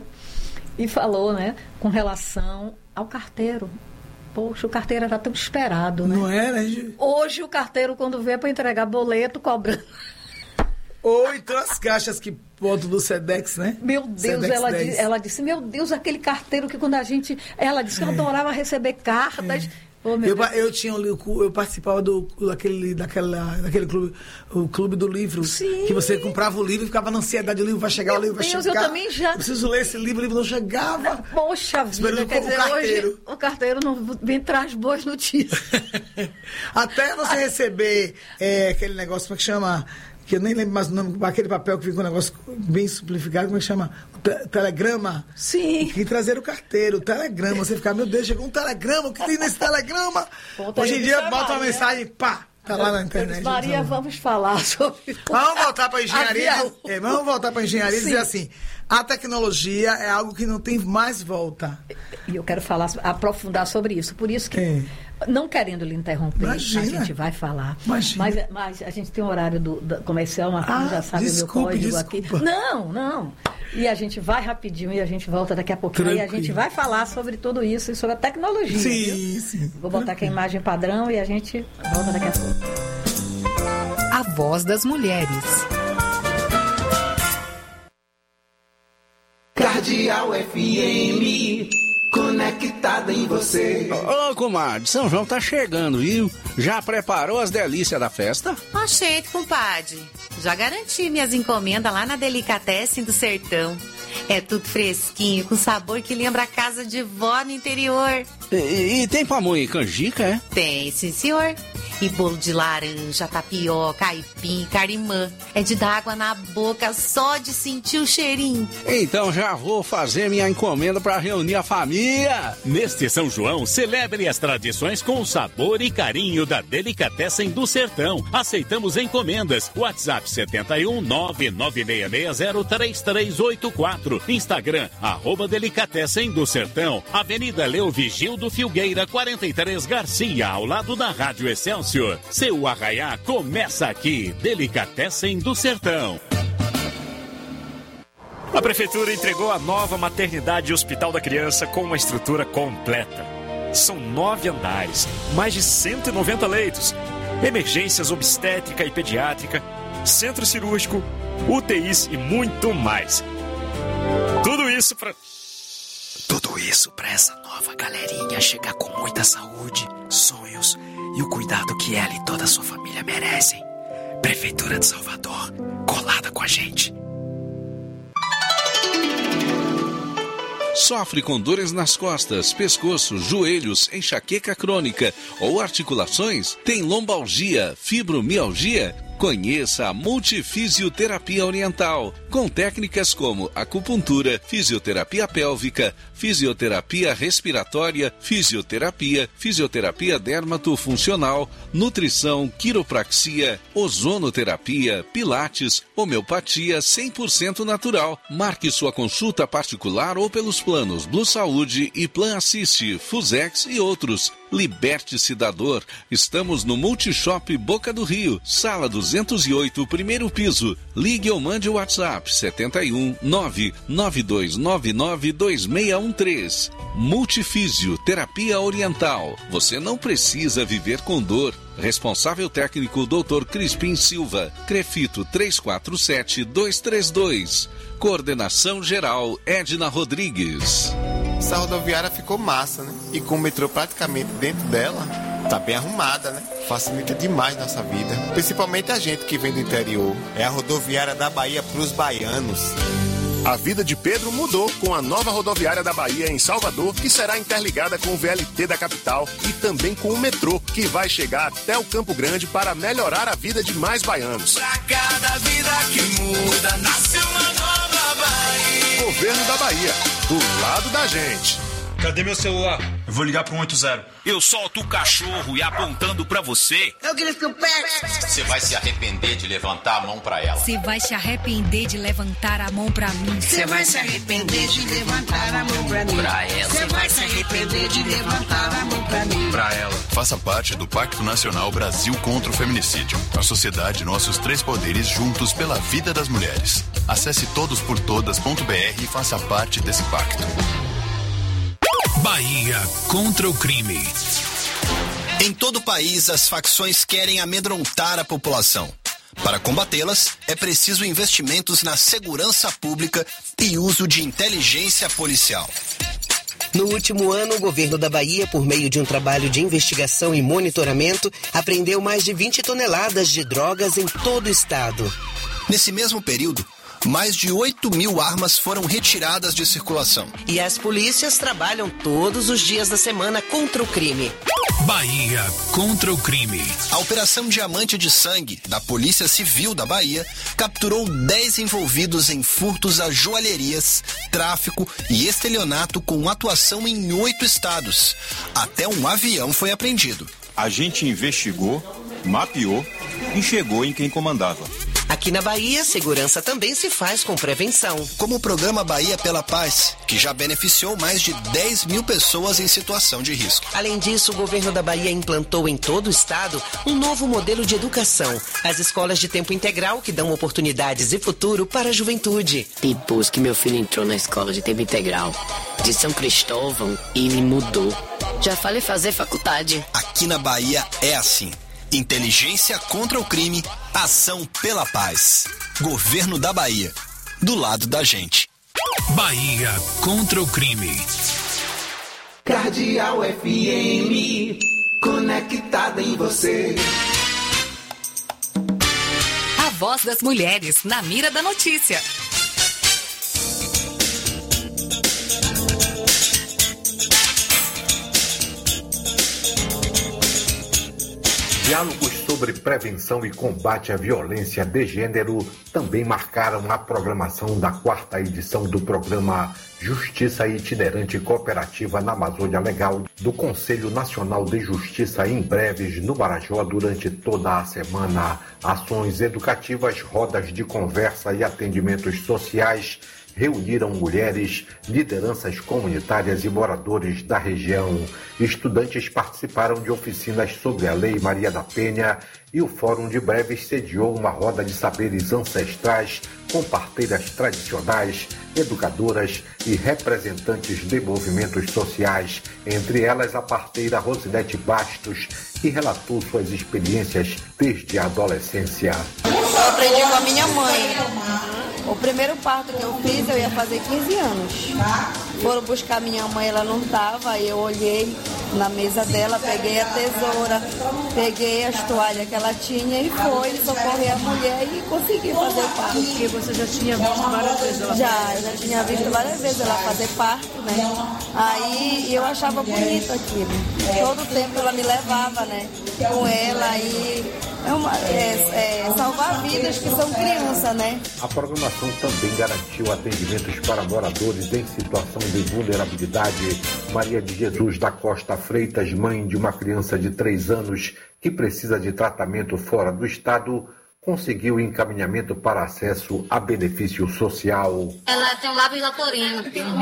e falou, né, com relação ao carteiro. Poxa, o carteiro era tão esperado, né? Não era? Hoje o carteiro, quando vê para entregar boleto, cobrando. Ou então as caixas que botam do Sedex, né? Meu Deus, ela, di, ela disse, meu Deus, aquele carteiro que quando a gente... Ela disse que é. adorava receber cartas... É. Oh, eu, eu tinha eu participava do daquele daquela daquele clube, o clube do livro. Sim. Que você comprava o livro e ficava na ansiedade, o livro vai chegar, Meu o livro vai Deus, chegar. Eu também já. Eu preciso ler esse livro, o livro não chegava. Poxa vida, quer dizer, carteiro. Hoje o carteiro não vem traz boas notícias. Até você receber é, aquele negócio, como é que chama? Que eu nem lembro mais o nome, aquele papel que fica um negócio bem simplificado, como é que chama? Te- telegrama? Sim. Que trazer o carteiro, o telegrama. Você fica, meu Deus, chegou um telegrama, o que tem nesse telegrama? Ponto. Hoje em dia, bota uma né? mensagem, pá, Tá lá na internet. Maria, então. vamos falar sobre... Vamos voltar para a engenharia. É, vamos voltar para a engenharia e Sim. dizer assim, a tecnologia é algo que não tem mais volta. E eu quero falar, aprofundar sobre isso. Por isso que, é. não querendo lhe interromper, Imagina. a gente vai falar. Imagina. Mas, mas a gente tem um horário do, do comercial, uma Ah, já sabe desculpe, o meu código desculpa. aqui. Não, não. E a gente vai rapidinho e a gente volta daqui a pouquinho. Tranquilo. E a gente vai falar sobre tudo isso e sobre a tecnologia. Sim, viu? sim. Vou botar aqui a imagem padrão e a gente volta daqui a pouco. A voz das mulheres. Cardeal F M, conectada em você. Ô, ô, comadre, São João tá chegando, viu? Já preparou as delícias da festa? Oxente, compadre. Já garanti minhas encomendas lá na Delicatessen do Sertão. É tudo fresquinho, com sabor que lembra a casa de vó no interior. E, e, e tem pamonha e canjica, é? Tem, sim, senhor. E bolo de laranja, tapioca, aipim, carimã. É de dar água na boca só de sentir o cheirinho. Então já vou fazer minha encomenda para reunir a família. Neste São João, celebre as tradições com o sabor e carinho da Delicatessen do Sertão. Aceitamos encomendas. WhatsApp sete um nove nove seis seis zero três três oito quatro. Instagram, arroba Delicatessen do Sertão. Avenida Leo Vigildo Filgueira, quarenta e três Garcia, ao lado da Rádio Excelsior. Seu arraiá começa aqui. Delicatessen do Sertão. A Prefeitura entregou a nova maternidade e hospital da criança com uma estrutura completa. São nove andares, mais de cento e noventa leitos, emergências obstétrica e pediátrica, centro cirúrgico, U T Is e muito mais. Tudo isso para... Tudo isso para essa nova galerinha chegar com muita saúde, sonhos e o cuidado que ela e toda a sua família merecem. Prefeitura de Salvador, colada com a gente. Sofre com dores nas costas, pescoço, joelhos, enxaqueca crônica ou articulações? Tem lombalgia, fibromialgia? Conheça a Multifisioterapia Oriental, com técnicas como acupuntura, fisioterapia pélvica, fisioterapia respiratória, fisioterapia, fisioterapia dermatofuncional, nutrição, quiropraxia, ozonoterapia, pilates, homeopatia cem por cento natural. Marque sua consulta particular ou pelos planos Blue Saúde e Plan Assist, Fusex e outros. Liberte-se da dor. Estamos no Multishop Boca do Rio, sala duzentos e oito, primeiro piso. Ligue ou mande o WhatsApp sete um nove nove dois nove nove dois seis um três. Multifísio Terapia Oriental. Você não precisa viver com dor. Responsável técnico doutor Crispim Silva. Crefito três quatro sete dois três dois. Coordenação geral Edna Rodrigues. Essa rodoviária ficou massa, né? E com o metrô praticamente dentro dela, tá bem arrumada, né? Facilita demais nossa vida. Principalmente a gente que vem do interior. É a rodoviária da Bahia pros baianos. A vida de Pedro mudou com a nova rodoviária da Bahia em Salvador, que será interligada com o V L T da capital e também com o metrô, que vai chegar até o Campo Grande para melhorar a vida de mais baianos. Pra cada vida que muda, nasce uma nova Bahia. Governo da Bahia, do lado da gente. Cadê meu celular? Eu vou ligar pro um oito zero. Eu solto o cachorro e apontando pra você. Eu queria que eu pegue. Você vai se arrepender de levantar a mão pra ela. Você vai se arrepender de levantar a mão pra mim. Você vai se arrepender de levantar a mão pra mim. Pra ela. Você vai se arrepender de levantar a mão pra mim. Pra ela. Faça parte do Pacto Nacional Brasil contra o Feminicídio. A sociedade e nossos três poderes juntos pela vida das mulheres. Acesse todos por todas ponto b r e faça parte desse pacto. Bahia contra o crime. Em todo o país, as facções querem amedrontar a população. Para combatê-las, é preciso investimentos na segurança pública e uso de inteligência policial. No último ano, o governo da Bahia, por meio de um trabalho de investigação e monitoramento, apreendeu mais de vinte toneladas de drogas em todo o estado. Nesse mesmo período, mais de oito mil armas foram retiradas de circulação. E as polícias trabalham todos os dias da semana contra o crime. Bahia contra o crime. A Operação Diamante de Sangue, da Polícia Civil da Bahia, capturou dez envolvidos em furtos a joalherias, tráfico e estelionato com atuação em oito estados. Até um avião foi apreendido. A gente investigou mapeou e chegou em quem comandava. Aqui na Bahia, segurança também se faz com prevenção. Como o programa Bahia pela Paz, que já beneficiou mais de dez mil pessoas em situação de risco. Além disso, o governo da Bahia implantou em todo o estado um novo modelo de educação. As escolas de tempo integral que dão oportunidades e futuro para a juventude. Depois que meu filho entrou na escola de tempo integral de São Cristóvão, ele mudou. Já falei fazer faculdade. Aqui na Bahia é assim. Inteligência contra o crime, ação pela paz. Governo da Bahia, do lado da gente. Bahia contra o crime. Cardeal F M, conectada em você. A voz das mulheres na mira da notícia. Diálogos sobre prevenção e combate à violência de gênero também marcaram a programação da quarta edição do programa Justiça Itinerante Cooperativa na Amazônia Legal do Conselho Nacional de Justiça em Breves no Marajó durante toda a semana. Ações educativas, rodas de conversa e atendimentos sociais reuniram mulheres, lideranças comunitárias e moradores da região. Estudantes participaram de oficinas sobre a Lei Maria da Penha e o Fórum de Breves sediou uma roda de saberes ancestrais com parteiras tradicionais, educadoras e representantes de movimentos sociais, entre elas a parteira Rosinete Bastos, que relatou suas experiências desde a adolescência. Eu aprendi com a minha mãe. O primeiro parto que eu fiz, eu ia fazer quinze anos. Foram buscar minha mãe, ela não estava, aí eu olhei na mesa dela, peguei a tesoura, peguei as toalhas que ela tinha e foi socorrer a mulher e consegui fazer o parto. Porque você já tinha visto várias vezes ela Já, eu já tinha visto várias vezes ela fazer parto, né? Aí eu achava bonito aquilo. Todo tempo ela me levava, né? Com ela e é uma, é, é, salvar vidas que são crianças, né? A programação também garantiu atendimentos para moradores em situação de vulnerabilidade. Maria de Jesus da Costa Freitas, mãe de uma criança de três anos que precisa de tratamento fora do estado, conseguiu encaminhamento para acesso a benefício social. Ela tem um lábio leporino,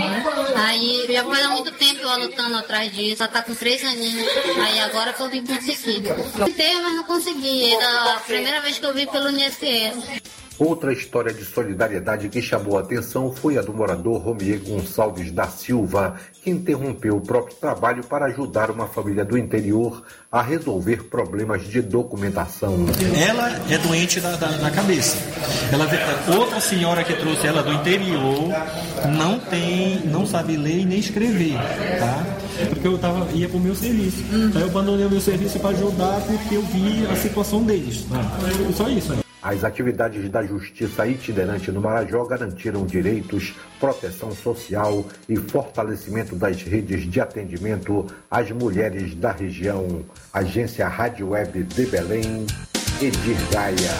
aí já faz há muito tempo eu lutando atrás disso, ela tá com três aninhos, aí agora que eu vim conseguir. Tentei, mas não consegui, era a primeira vez que eu vi pelo I N S S. Outra história de solidariedade que chamou a atenção foi a do morador Romier Gonçalves da Silva, que interrompeu o próprio trabalho para ajudar uma família do interior a resolver problemas de documentação. Ela é doente da, da, da cabeça. Ela, outra senhora que trouxe ela do interior não tem, não sabe ler e nem escrever, tá? Porque eu tava, ia pro meu serviço. Uhum. Aí eu abandonei o meu serviço para ajudar porque eu vi a situação deles. Tá? Só isso aí. As atividades da Justiça Itinerante no Marajó garantiram direitos, proteção social e fortalecimento das redes de atendimento às mulheres da região. Agência Rádio Web de Belém, Edir Gaia.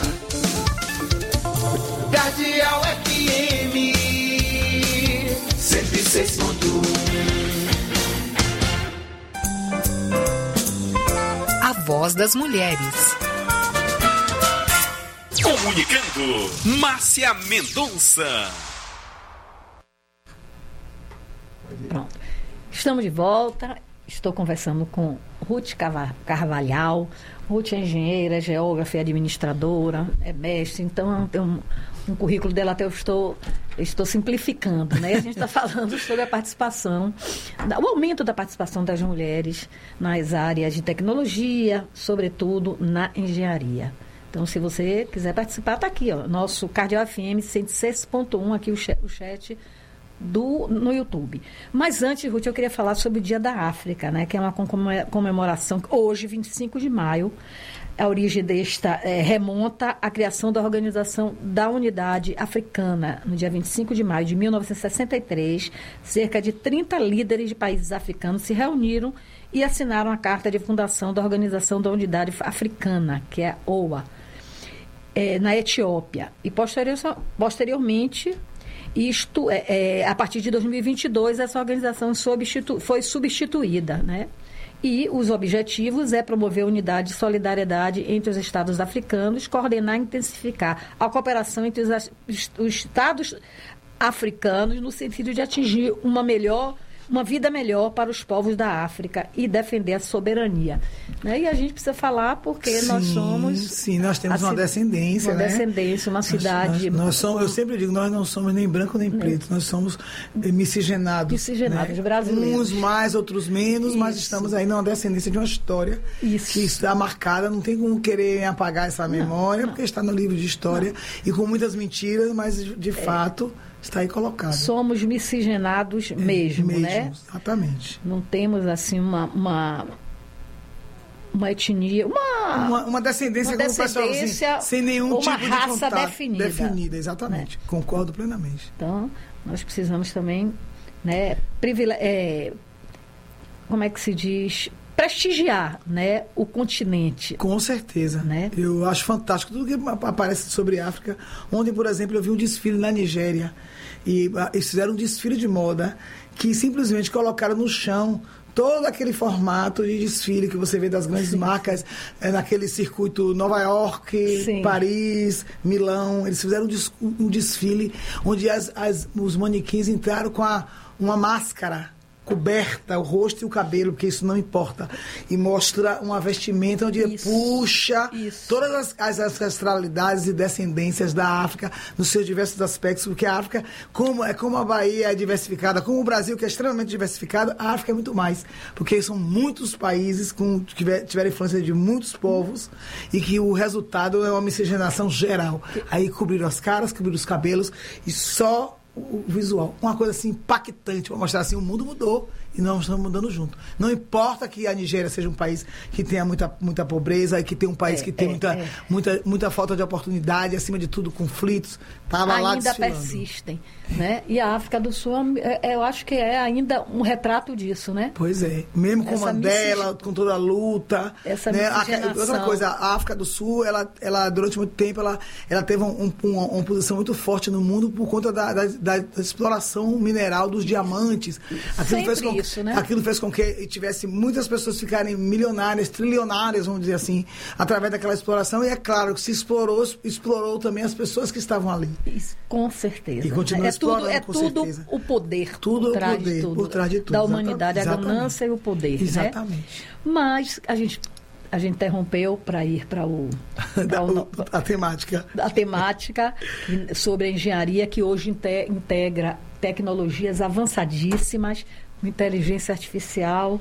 Cardeal F M cento e seis ponto um. A voz das mulheres. Comunicando, Márcia Mendonça. Pronto. Estamos de volta. Estou conversando com Ruth Carvalhal. Ruth é engenheira, geógrafa e administradora, é mestre. Então, tem um, um currículo dela até eu estou, eu estou simplificando, né? A gente está falando sobre a participação, o aumento da participação das mulheres nas áreas de tecnologia, sobretudo na engenharia. Então, se você quiser participar, está aqui, ó, nosso Cardeal F M cento e seis ponto um, aqui o chat, o chat do, no YouTube. Mas antes, Ruth, eu queria falar sobre o Dia da África, né, que é uma comemoração, hoje, vinte e cinco de maio, a origem desta é, remonta à criação da Organização da Unidade Africana, no dia vinte e cinco de maio de mil novecentos e sessenta e três, cerca de trinta líderes de países africanos se reuniram e assinaram a Carta de Fundação da Organização da Unidade Africana, que é a O A. É, na Etiópia. E posterior, posteriormente, isto, é, é, a partir de dois mil e vinte e dois, essa organização substitu, foi substituída, né? E os objetivos é promover unidade e solidariedade entre os estados africanos, coordenar e intensificar a cooperação entre os, os estados africanos no sentido de atingir uma melhor, uma vida melhor para os povos da África e defender a soberania. Né? E a gente precisa falar porque sim, nós somos... Sim, nós temos uma descendência, uma né? descendência, uma cidade... Nós, nós, nós somos, eu sempre digo, nós não somos nem branco nem preto, nós somos miscigenados. Miscigenados, né? brasileiros. Uns mais, outros menos, Isso. mas estamos aí numa descendência de uma história Isso. que está marcada, não tem como querer apagar essa memória, não, não. porque está no livro de história, não. e com muitas mentiras, mas de é. fato... está aí colocado. Somos miscigenados é, mesmo, mesmo, né? Exatamente. Não temos, assim, uma, uma, uma etnia, uma... Uma, uma descendência, uma como descendência assim, sem nenhum uma tipo de raça contato. definida. Definida, exatamente. Né? Concordo plenamente. Então, nós precisamos também, né, privile- é, como é que se diz... prestigiar, né, o continente. Com certeza. Né? Eu acho fantástico tudo que aparece sobre a África. Ontem, por exemplo, eu vi um desfile na Nigéria e eles fizeram um desfile de moda que simplesmente colocaram no chão todo aquele formato de desfile que você vê das grandes Sim. marcas é, naquele circuito Nova York, Sim. Paris, Milão. Eles fizeram um, des- um desfile onde as, as, os manequins entraram com a, uma máscara coberta, o rosto e o cabelo, porque isso não importa, e mostra uma vestimenta onde isso, puxa isso. todas as, as ancestralidades e descendências da África nos seus diversos aspectos, porque a África, como, é como a Bahia é diversificada, como o Brasil, que é extremamente diversificado, a África é muito mais, porque são muitos países com, que tiveram influência de muitos povos e que o resultado é uma miscigenação geral. Aí cobriram as caras, cobriram os cabelos e só o visual, uma coisa assim impactante para mostrar assim, o mundo mudou e nós estamos mudando junto. Não importa que a Nigéria seja um país que tenha muita, muita pobreza e que tenha um país é, que tem é, muita, é. muita, muita falta de oportunidade, acima de tudo conflitos, tava lá ainda persistem, né? E a África do Sul, eu acho que é ainda um retrato disso, né? Pois é, mesmo com essa Mandela, misci... com toda a luta, essa né? a, outra coisa, a África do Sul, ela, ela durante muito tempo ela, ela teve um, um, uma, uma posição muito forte no mundo por conta da, da, da, da exploração mineral dos diamantes. Aquilo fez, com, isso, né? aquilo fez com que tivesse muitas pessoas ficarem milionárias, trilionárias, vamos dizer assim, através daquela exploração. E é claro que se explorou, explorou também as pessoas que estavam ali. Isso, com certeza. E continua é explorando, tudo, é com tudo certeza. O poder. Tudo por trás o poder, de tudo, por trás de tudo. Da humanidade, exatamente. a ganância e o poder. Exatamente. Né? Mas a gente... A gente interrompeu para ir para o, o... a temática. A temática sobre a engenharia, que hoje integra tecnologias avançadíssimas, inteligência artificial,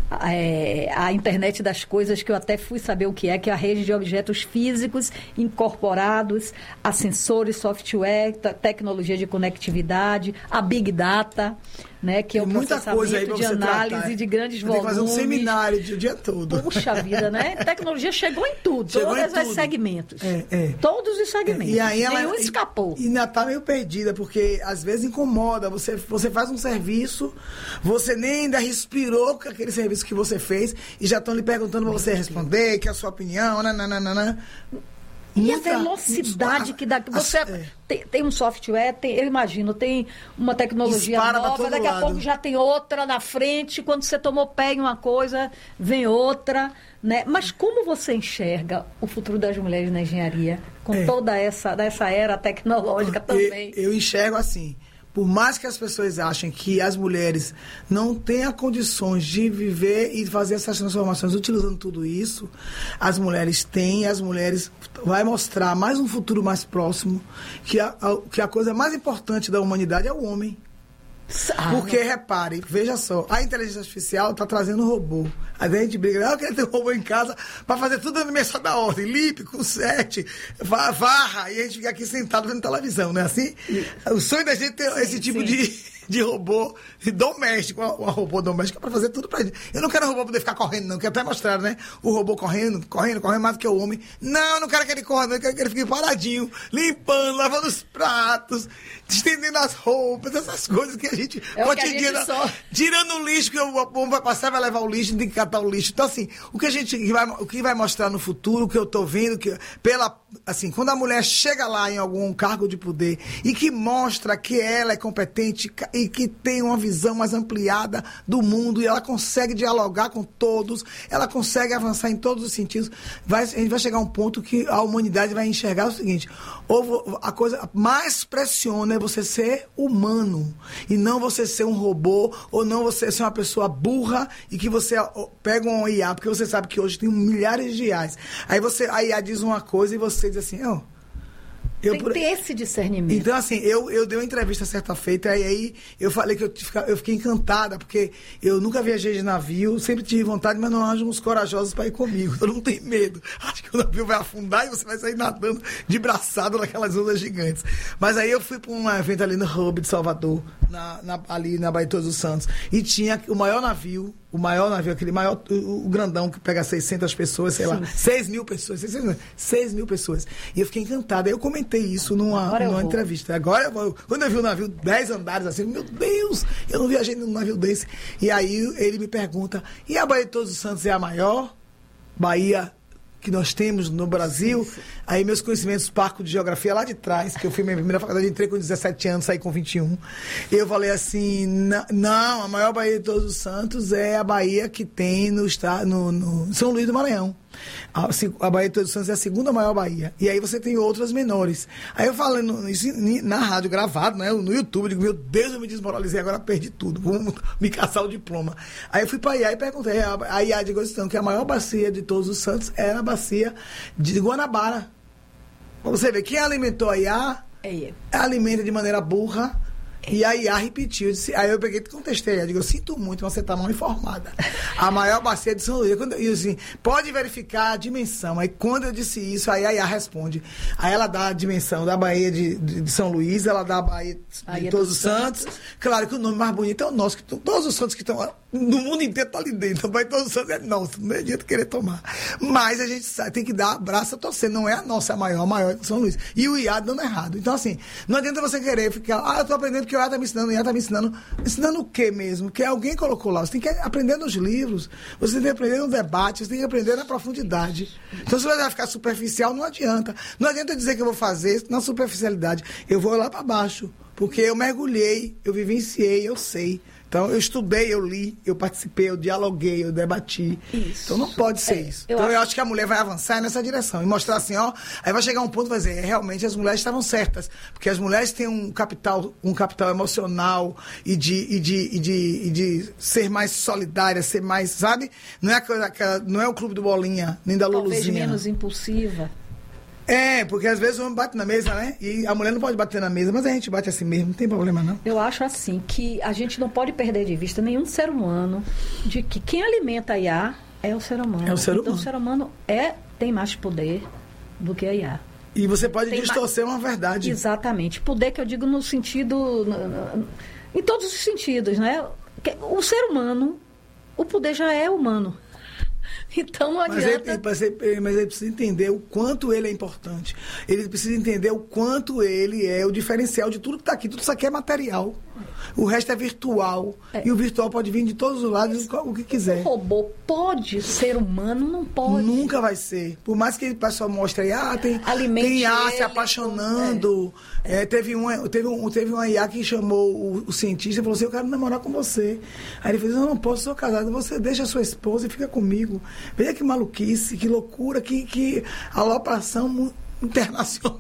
é, a internet das coisas, que eu até fui saber o que é, que é a rede de objetos físicos incorporados a sensores, software, t- tecnologia de conectividade, a Big Data, né, que é o processamento de análise tratar, de grandes tem volumes. Tem que fazer um seminário de, o dia todo. Puxa vida, né? A tecnologia chegou em tudo, chegou todos os segmentos. É, é. Todos os segmentos. É, e aí ela, nenhum escapou. E ainda está meio perdida, porque às vezes incomoda. Você, você faz um serviço, você nem ainda respirou com aquele serviço que você fez e já estão lhe perguntando para você responder, que é a sua opinião, nananana. E Muita, a velocidade que dá. Você é. tem, tem um software, tem, eu imagino, tem uma tecnologia Dispara nova, daqui lado. a pouco já tem outra na frente. Quando você tomou pé em uma coisa, vem outra. Né? Mas como você enxerga o futuro das mulheres na engenharia, com é. toda essa, essa era tecnológica também? Eu, eu enxergo assim. Por mais que as pessoas achem que as mulheres não tenham condições de viver e fazer essas transformações utilizando tudo isso, as mulheres têm, as mulheres vai mostrar mais um futuro mais próximo, que a, a, que a coisa mais importante da humanidade é o homem. Ah, Porque, não. repare, veja só, a inteligência artificial está trazendo robô. A gente briga, eu quero ter um robô em casa para fazer tudo na dimensão da ordem, limpe, conserte, varra, e a gente fica aqui sentado vendo televisão, não é assim? O sonho da gente é ter sim, esse tipo sim. de... de robô doméstico, uma robô doméstico para fazer tudo pra gente. Eu não quero um robô pra poder ficar correndo, não, que até mostrar, né? O robô correndo, correndo, correndo mais do que o homem. Não, eu não quero que ele corra, não, eu quero que ele fique paradinho, limpando, lavando os pratos, estendendo as roupas, essas coisas que a gente é cotidiana, só... tirando o lixo, que o homem vai passar, vai levar o lixo, tem que catar o lixo. Então, assim, o que a gente vai, o que vai mostrar no futuro, o que eu tô vendo, que pela assim, quando a mulher chega lá em algum cargo de poder e que mostra que ela é competente e que tem uma visão mais ampliada do mundo e ela consegue dialogar com todos, ela consegue avançar em todos os sentidos, vai, a gente vai chegar a um ponto que a humanidade vai enxergar o seguinte, ou a coisa mais pressiona é você ser humano e não você ser um robô ou não você ser uma pessoa burra e que você pega um I A, porque você sabe que hoje tem milhares de I As. Aí você, a I A diz uma coisa e você diz assim, oh, eu tem que ter esse discernimento. Então, assim, eu, eu dei uma entrevista certa feita, e aí eu falei que eu, eu fiquei encantada, porque eu nunca viajei de navio, sempre tive vontade, mas não arranjo uns corajosos para ir comigo. Eu não tenho medo. Acho que o navio vai afundar e você vai sair nadando de braçado naquelas ondas gigantes. Mas aí eu fui para um evento ali no Hub de Salvador, na, na, ali na Baía de Todos os Santos, e tinha o maior navio, o maior navio, aquele maior, o, o grandão que pega seiscentas pessoas, sei Sim. lá, seis mil pessoas, seis mil pessoas. E eu fiquei encantada. Aí eu comentei isso numa, numa entrevista. Agora, eu vou, quando eu vi o navio, dez andares assim, meu Deus, eu não viajei num navio desse. E aí ele me pergunta, e a Baía de Todos os Santos é a maior Baía que nós temos no Brasil? Sim, sim. Aí meus conhecimentos parco de geografia lá de trás, que eu fui minha primeira faculdade, entrei com dezessete anos, saí com vinte e um. Eu falei assim, não, a maior Baía de Todos os Santos é a Baía que tem no, no, no São Luís do Maranhão. A, a Baía de Todos os Santos é a segunda maior baía. E aí você tem outras menores. Aí eu falei no, isso na rádio, gravado, né, no YouTube, digo, meu Deus, eu me desmoralizei, agora perdi tudo, vou me caçar o diploma. Aí eu fui para a I A e perguntei, a I A de Gostão, que a maior bacia de Todos os Santos era a bacia de Guanabara. Você vê, quem alimentou a I A, é. alimenta de maneira burra. E a I A repetiu. Eu disse, aí eu peguei e contestei. Eu digo, eu sinto muito, mas você está mal informada. A maior bacia de São Luís. Quando eu disse, pode verificar a dimensão. Aí quando eu disse isso, aí a I A responde. Aí ela dá a dimensão da Baía de, de, de São Luís, ela dá a Baía de, de Todos os Santos. Santos. Claro que o nome mais bonito é o nosso. Que todos os santos que estão no mundo inteiro estão ali dentro. A Baía de Todos os Santos é nosso. Não adianta querer tomar. Mas a gente sabe, tem que dar abraço a torcer. Não é a nossa a maior, a maior é de São Luís. E o I A dando errado. Então, assim, não adianta você querer ficar, ah, eu estou aprendendo que o I A está me ensinando, o I A está me ensinando. Ensinando o quê mesmo? Que alguém colocou lá. Você tem que aprender nos livros, você tem que aprender no debate, você tem que aprender na profundidade. Então, se você vai ficar superficial, não adianta. Não adianta dizer que eu vou fazer na superficialidade. Eu vou lá para baixo, porque eu mergulhei, eu vivenciei, eu sei. Então, eu estudei, eu li, eu participei, eu dialoguei, eu debati. Isso. Então, não pode ser é, isso. Eu então, acho... eu acho que a mulher vai avançar nessa direção e mostrar assim, ó, aí vai chegar um ponto e vai dizer, realmente as mulheres estavam certas, porque as mulheres têm um capital, um capital emocional e de, e de, e de, e de ser mais solidária, ser mais, sabe? Não é, aquela, aquela, não é o clube do Bolinha, nem da Luluzinha. Talvez menos impulsiva. É, porque às vezes o homem bate na mesa, né? E a mulher não pode bater na mesa, mas a gente bate assim mesmo, não tem problema não. Eu acho assim, que a gente não pode perder de vista nenhum ser humano, de que quem alimenta a I A é o ser humano. É o ser humano. Então o ser humano é, tem mais poder do que a I A. E você pode tem distorcer ma... uma verdade. Exatamente. Poder que eu digo no sentido... em todos os sentidos, né? O ser humano, o poder já é humano. Então não adianta... Mas ele, mas, ele, mas ele precisa entender o quanto ele é importante. Ele precisa entender o quanto ele é o diferencial de tudo que está aqui. Tudo isso aqui é material. O resto é virtual. É. E o virtual pode vir de todos os lados, o que quiser. O robô pode ser humano? Não pode. Nunca vai ser. Por mais que o pessoal mostre aí, ah, tem, tem I A se apaixonando. É. É, teve, uma, teve, um, teve uma I A que chamou o, o cientista e falou assim, eu quero namorar com você. Aí ele fez, eu não posso, sou casado. Você deixa a sua esposa e fica comigo. Veja que maluquice, que loucura, que, que alopração internacional.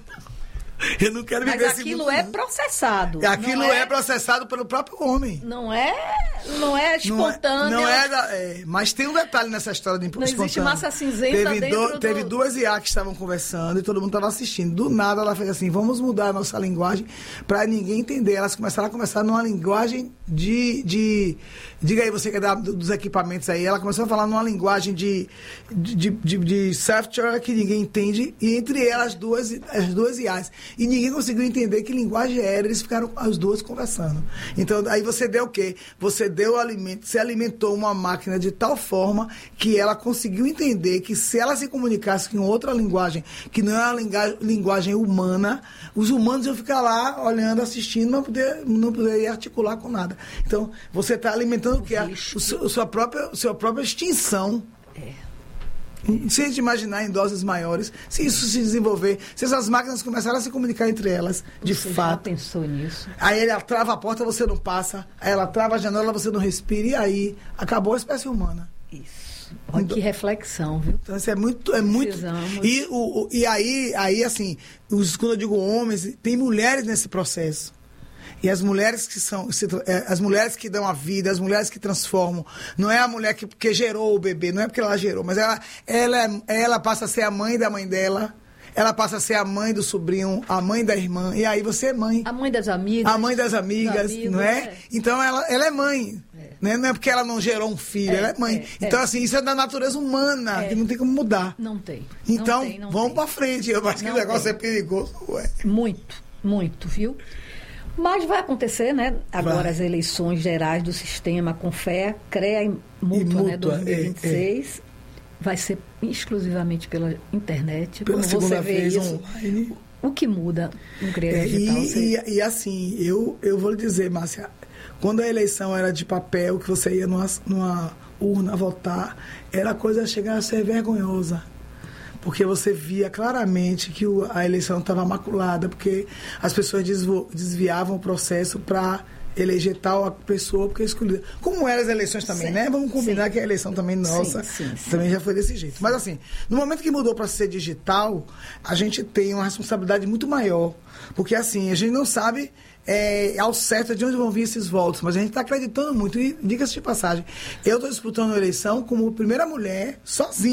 Eu não quero viver Mas aquilo é processado. Aquilo é... é processado pelo próprio homem. Não é, não é espontâneo. Não é, não é, é, mas tem um detalhe nessa história de espontâneo. Não existe massa cinzenta teve dentro do, do... Teve duas I A que estavam conversando e todo mundo estava assistindo. Do nada ela fez assim, vamos mudar a nossa linguagem para ninguém entender. Elas começaram a conversar numa linguagem de... de diga aí, você que é da, dos equipamentos aí. Ela começou a falar numa linguagem de, de, de, de software que ninguém entende. E entre elas duas, as duas I As. E ninguém conseguiu entender que linguagem era, eles ficaram as duas conversando. Então, aí você deu o quê? Você deu alimento, você alimentou uma máquina de tal forma que ela conseguiu entender que se ela se comunicasse com outra linguagem, que não é uma linguagem humana, os humanos iam ficar lá olhando, assistindo, não poder, não poderia articular com nada. Então, você está alimentando o quê? A, o seu, a sua própria, a sua própria extinção. É. Se a gente imaginar em doses maiores, se isso se desenvolver, se essas máquinas começarem a se comunicar entre elas, de Você fato. já pensou nisso? Aí ela trava a porta, você não passa. Aí ela trava a janela, você não respira. E aí, acabou a espécie humana. Isso. Olha que reflexão, viu? Então, isso é muito... É muito e, o, o, e aí, aí, assim, os, quando eu digo homens, tem mulheres nesse processo. E as mulheres que são, se, é, as mulheres que dão a vida, as mulheres que transformam, não é a mulher que, que gerou o bebê, não é porque ela gerou, mas ela, ela, ela passa a ser a mãe da mãe dela, ela passa a ser a mãe do sobrinho, a mãe da irmã, e aí você é mãe. A mãe das amigas. A mãe das amigas, amigos, não é? é? Então ela, ela é mãe. É. Né? Não é porque ela não gerou um filho, É, ela é mãe. é, então, é. assim, isso é da natureza humana, É. que não tem como mudar. Não tem. Então, não tem, não vamos tem. pra frente. Eu acho que Não o negócio tem. é perigoso. Ué. Muito, muito, viu? Mas vai acontecer, né? Agora Vai. as eleições gerais do sistema com fé, CREA e mútua, mútua, né? dois mil e vinte e seis. é, Vai ser exclusivamente pela internet. Pela Como segunda você vê vez isso? online. O que muda no CREA É, Digital? e, Você- e, e assim, eu, eu vou lhe dizer, Márcia, quando a eleição era de papel, que você ia numa, numa urna votar, era a coisa chegar a ser vergonhosa. Porque você via claramente que o, a eleição estava maculada, porque as pessoas desvo, desviavam o processo para eleger tal pessoa, porque escolhida. Como eram as eleições também, Sim, né? Vamos combinar sim. que a eleição também nossa Sim, sim, sim. também já foi desse jeito. Mas assim, no momento que mudou para ser digital, a gente tem uma responsabilidade muito maior. Porque assim, a gente não sabe é, ao certo de onde vão vir esses votos, mas a gente está acreditando muito. E diga-se de passagem, eu estou disputando a eleição como primeira mulher, sozinha.